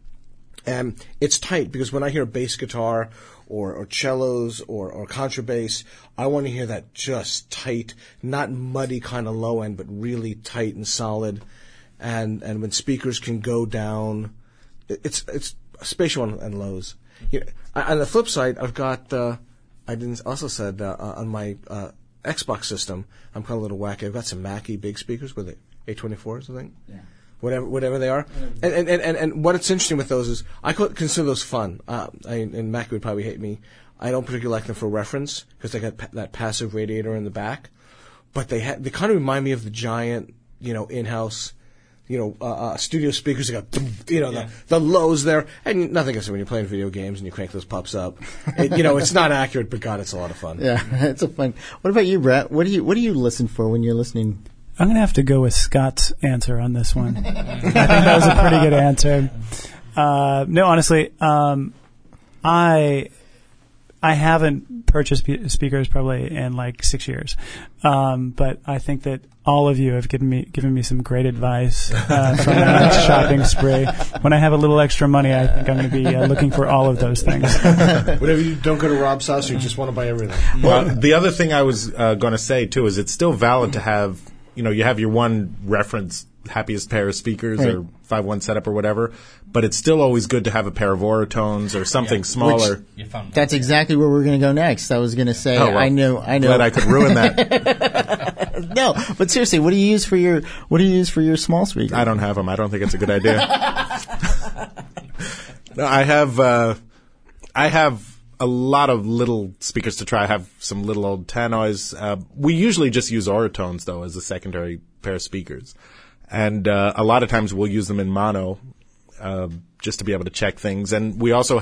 and it's tight because when I hear bass guitar or cellos or contrabass, I want to hear that just tight, not muddy kind of low end, but really tight and solid. And when speakers can go down, it's spatial and lows. On the flip side, I've got I didn't also said on my Xbox system, I'm kind of a little wacky. I've got some Mackie big speakers with A24s, I think. Yeah. Whatever they are, and what's interesting with those is I consider those fun. And Mackie would probably hate me. I don't particularly like them for reference because they got that passive radiator in the back, but they kind of remind me of the giant, in-house, studio speakers. They got, the lows there, and nothing else when you're playing video games and you crank those pups up. It's not accurate, but God, it's a lot of fun. Yeah, it's a fun. What about you, Brett? What do you listen for when you're listening? I'm going to have to go with Scott's answer on this one. I think that was a pretty good answer. No, honestly, I haven't purchased speakers probably in like 6 years, but I think that all of you have given me some great advice from the next shopping spree. When I have a little extra money, I think I'm going to be looking for all of those things. Whenever you don't go to Rob's house, you just want to buy everything. Well, the other thing I was going to say too is it's still valid to have, you have your one reference happiest pair of speakers or 5.1 setup or whatever, but it's still always good to have a pair of Oratones or something smaller. That's exactly where we're going to go next. I was going to say, I know. Glad I could ruin that. No, but seriously, what do you use for your small speaker? I don't have them. I don't think it's a good idea. No, I have a lot of little speakers to try. I have some little old Tannoys. We usually just use Oratones though as a secondary pair of speakers. And a lot of times we'll use them in mono just to be able to check things. And we also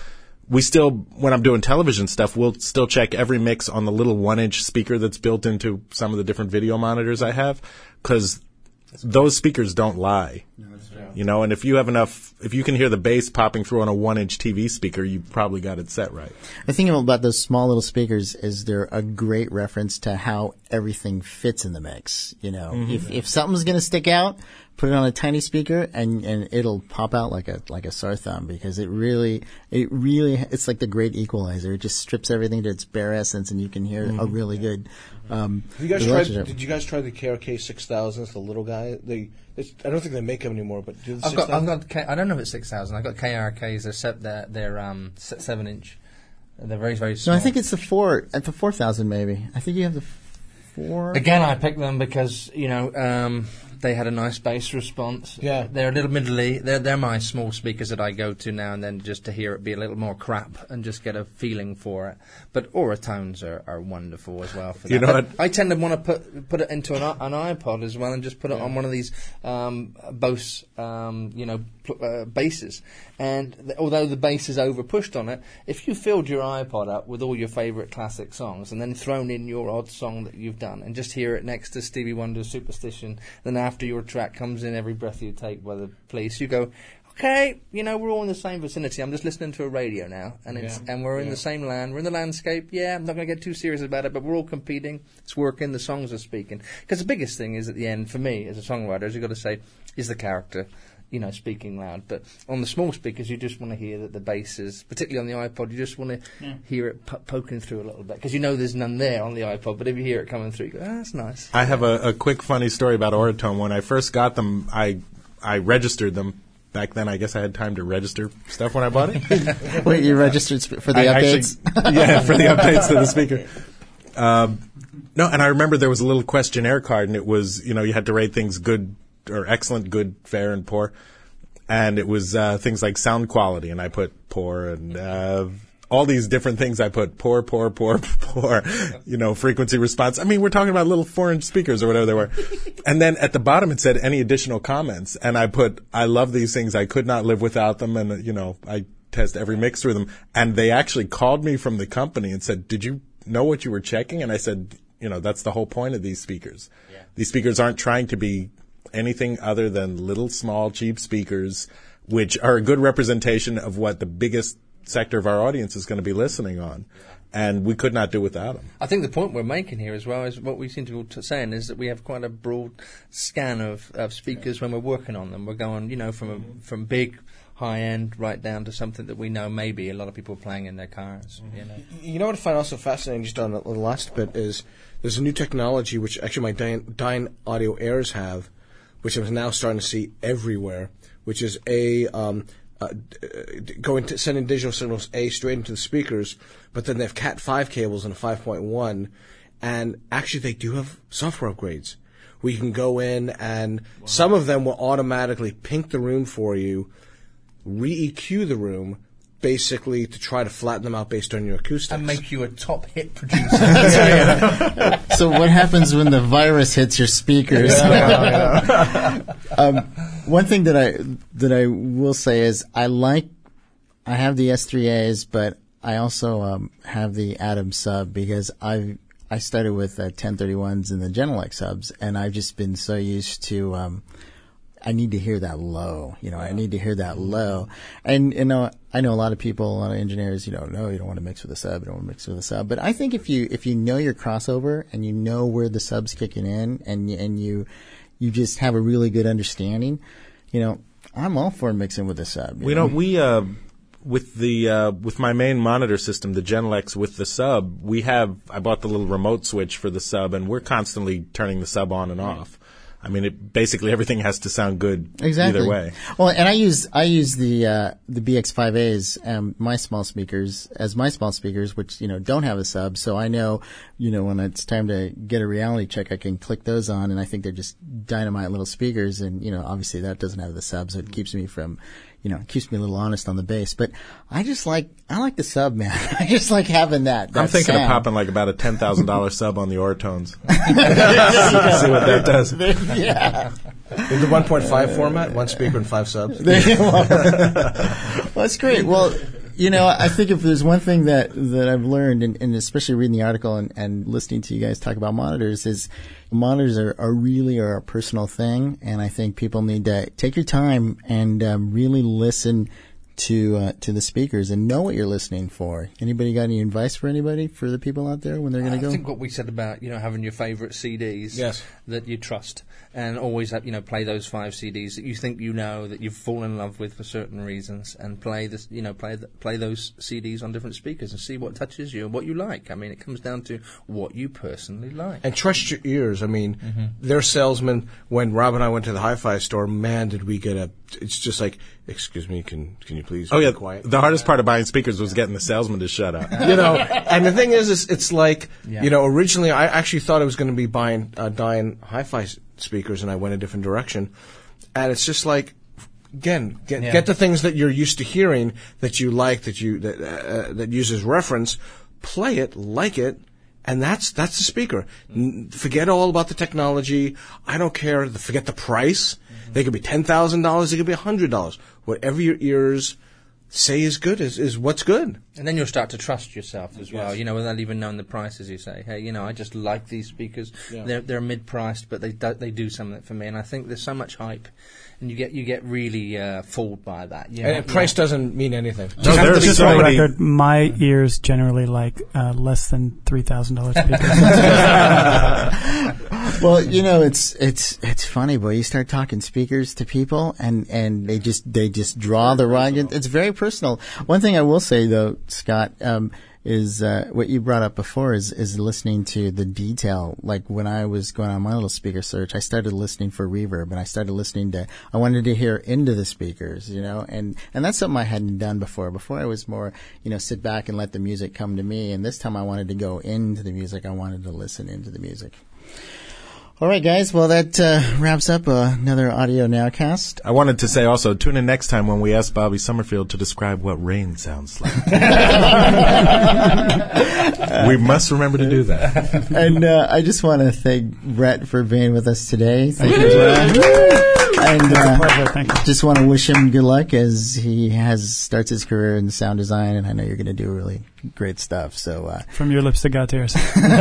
when I'm doing television stuff, we'll still check every mix on the little 1-inch speaker that's built into some of the different video monitors I have, because those speakers don't lie. And if you can hear the bass popping through on a 1-inch TV speaker, you probably got it set right. The thing about those small little speakers is they're a great reference to how everything fits in the mix. If something's going to stick out, put it on a tiny speaker and it'll pop out like a sore thumb, because it really it's like the great equalizer. It just strips everything to its bare essence, and you can hear a really good. Did you guys try the KRK 6000? The little guy. I don't think they make them anymore, but do the 6000? I don't know if it's 6000. I've got KRKs. They're 7-inch. They're very, very small. No, I think it's the 4000 maybe. I think you have the 4. Again, I picked them because they had a nice bass response. Yeah, they're a little middle-y. They're my small speakers that I go to now and then just to hear it be a little more crap and just get a feeling for it. But Oratones are wonderful as well for that. You know what? I tend to want to put it into an iPod as well and just put it on one of these Bose basses. And although the bass is over pushed on it, if you filled your iPod up with all your favourite classic songs and then thrown in your odd song that you've done and just hear it next to Stevie Wonder's Superstition, then after your track comes in Every Breath You Take by the Police, you go, okay, we're all in the same vicinity. I'm just listening to a radio now, and we're in the same land. We're in the landscape. Yeah, I'm not going to get too serious about it, but we're all competing. It's working. The songs are speaking. Because the biggest thing is at the end, for me, as a songwriter, is you've got to say, is the character, speaking loud. But on the small speakers, you just want to hear that the bass is, particularly on the iPod, you just want to hear it poking through a little bit. Because there's none there on the iPod, but if you hear it coming through, you go, that's nice. I have a quick funny story about Oratone. When I first got them, I registered them. Back then, I guess I had time to register stuff when I bought it. Wait, you registered for the updates? For the updates to the speaker. No, and I remember there was a little questionnaire card, and it was, you had to rate things good or excellent, good, fair, and poor. And it was things like sound quality, and I put poor, and all these different things I put poor, frequency response. I mean, we're talking about little 4-inch speakers or whatever they were. And then at the bottom it said any additional comments. And I put, I love these things. I could not live without them. And, I test every mix through them. And they actually called me from the company and said, did you know what you were checking? And I said, that's the whole point of these speakers. Yeah. These speakers aren't trying to be anything other than little, small, cheap speakers, which are a good representation of what the biggest sector of our audience is going to be listening on, and we could not do without them. I think the point we're making here as well is what we seem to be saying is that we have quite a broad scan of speakers when we're working on them. We're going, from big high end right down to something that we know maybe a lot of people are playing in their cars. You know what I find also fascinating, just on the last bit, is there's a new technology which actually my Dyne Audio Airs have, which I'm now starting to see everywhere, which is sending digital signals straight into the speakers, but then they have Cat5 cables and a 5.1, and actually they do have software upgrades where you can go in and some of them will automatically pink the room for you, re-EQ the room, basically to try to flatten them out based on your acoustics. And make you a top hit producer. So what happens when the virus hits your speakers? One thing that I will say is I have the S3As, but I also have the Atom sub because I started with 1031s and the Genelec subs, and I've just been so used to I need to hear that low. I need to hear that low. And I know a lot of people, a lot of engineers. No, you don't want to mix with a sub. You don't want to mix with a sub. But I think if you know your crossover and you know where the sub's kicking in, and you just have a really good understanding, I'm all for mixing with a sub. With my main monitor system, the Genelex with the sub, I bought the little remote switch for the sub, and we're constantly turning the sub on and off. I mean, basically everything has to sound good either way. Well, and I use the BX5As, my small speakers, which, don't have a sub. So I know, when it's time to get a reality check, I can click those on, and I think they're just dynamite little speakers. And, obviously that doesn't have the sub, so it keeps me from, keeps me a little honest on the bass. But I like the sub, man. I just like having that I'm thinking sound. of popping like about a $10,000 sub on the Ortones. See what that does. Yeah. In the 1.5 format, 1 speaker and 5 subs. Well, that's great. Well, I think if there's one thing that I've learned, and especially reading the article and listening to you guys talk about monitors, is monitors are really a personal thing, and I think people need to take your time and really listen to the speakers and know what you're listening for. Anybody got any advice for the people out there when they're going to go? I think what we said about having your favorite CDs that you trust, and always have, play those 5 CDs that you think that you've fallen in love with for certain reasons, and play this play those CDs on different speakers and see what touches you and what you like. I mean, it comes down to what you personally like. And trust your ears. I mean, their salesman, when Rob and I went to the hi-fi store, man, did we get it's just like, excuse me, can you please be quiet? The hardest part of buying speakers was getting the salesman to shut up. And the thing is it's like, originally I actually thought I was going to be buying Dyn hi-fi speakers, and I went a different direction. And it's just like, again, get the things that you're used to hearing, that you like, that use as reference, play it, like it, and that's the speaker. Forget all about the technology. I don't care. Forget the price. They could be $10,000. They could be $100. Whatever your ears say is good is what's good. And then you'll start to trust yourself as well, without even knowing the prices. You say, hey, I just like these speakers. Yeah. They're mid-priced, but they do something for me. And I think there's so much hype, and you get really fooled by that. And price doesn't mean anything. Just for the record, my ears generally like less than $3,000 speakers. Well, it's funny, boy. You start talking speakers to people, and they just draw the rug. It's very personal. One thing I will say though, Scott, is what you brought up before is listening to the detail. Like when I was going on my little speaker search, I started listening for reverb, and I wanted to hear into the speakers, and that's something I hadn't done before. Before I was more, sit back and let the music come to me, and this time I wanted to go into the music. I wanted to listen into the music. All right, guys. Well, that wraps up another Audio Nowcast. I wanted to say also, tune in next time when we ask Bobby Summerfield to describe what rain sounds like. We must remember to do that. And I just want to thank Brett for being with us today. Thank you, Brett. And just want to wish him good luck as he starts his career in sound design, and I know you're going to do really great stuff. So from your lips to God's ears.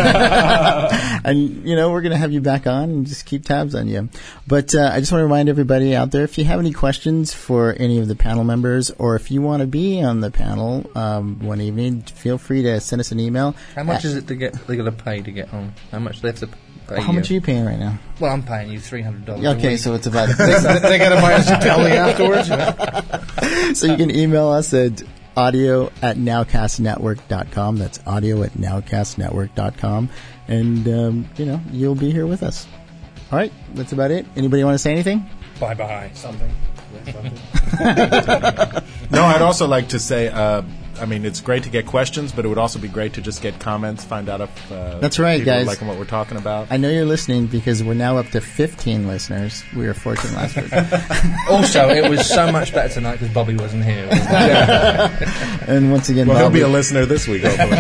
And we're going to have you back on and just keep tabs on you. But I just want to remind everybody out there, if you have any questions for any of the panel members, or if you want to be on the panel one evening, feel free to send us an email. How much is it they got to pay to get on? How much do they have to pay? How much are you paying right now? Well, I'm paying you $300. Okay, so it's about they got to buy us a deli afterwards. So you can email us at audio@nowcastnetwork.com. That's audio@nowcastnetwork.com. And, you'll be here with us. All right, that's about it. Anybody want to say anything? Bye-bye. Something. No, I'd also like to say, it's great to get questions, but it would also be great to just get comments, find out if that's right, people guys. are liking what we're talking about. I know you're listening because we're now up to 15 listeners. We were 14 last week. Also, it was so much better tonight because Bobby wasn't here. And once again, he'll be a listener this week, hopefully.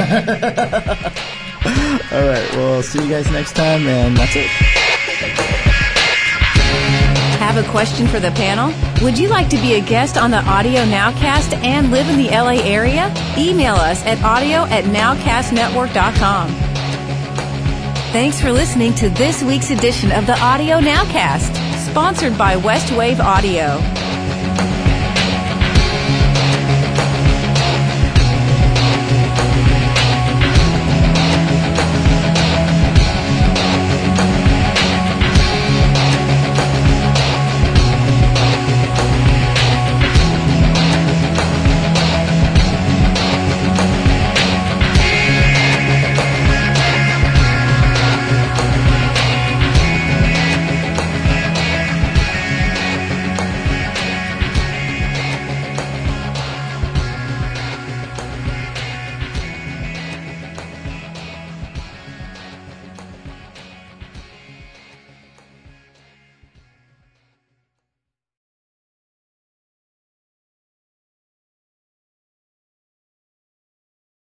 All right, well, see you guys next time, and that's it. Have a question for the panel? Would you like to be a guest on the Audio Nowcast and live in the LA area? Email us at audio@nowcastnetwork.com. Thanks for listening to this week's edition of the Audio Nowcast, Sponsored by West Wave Audio.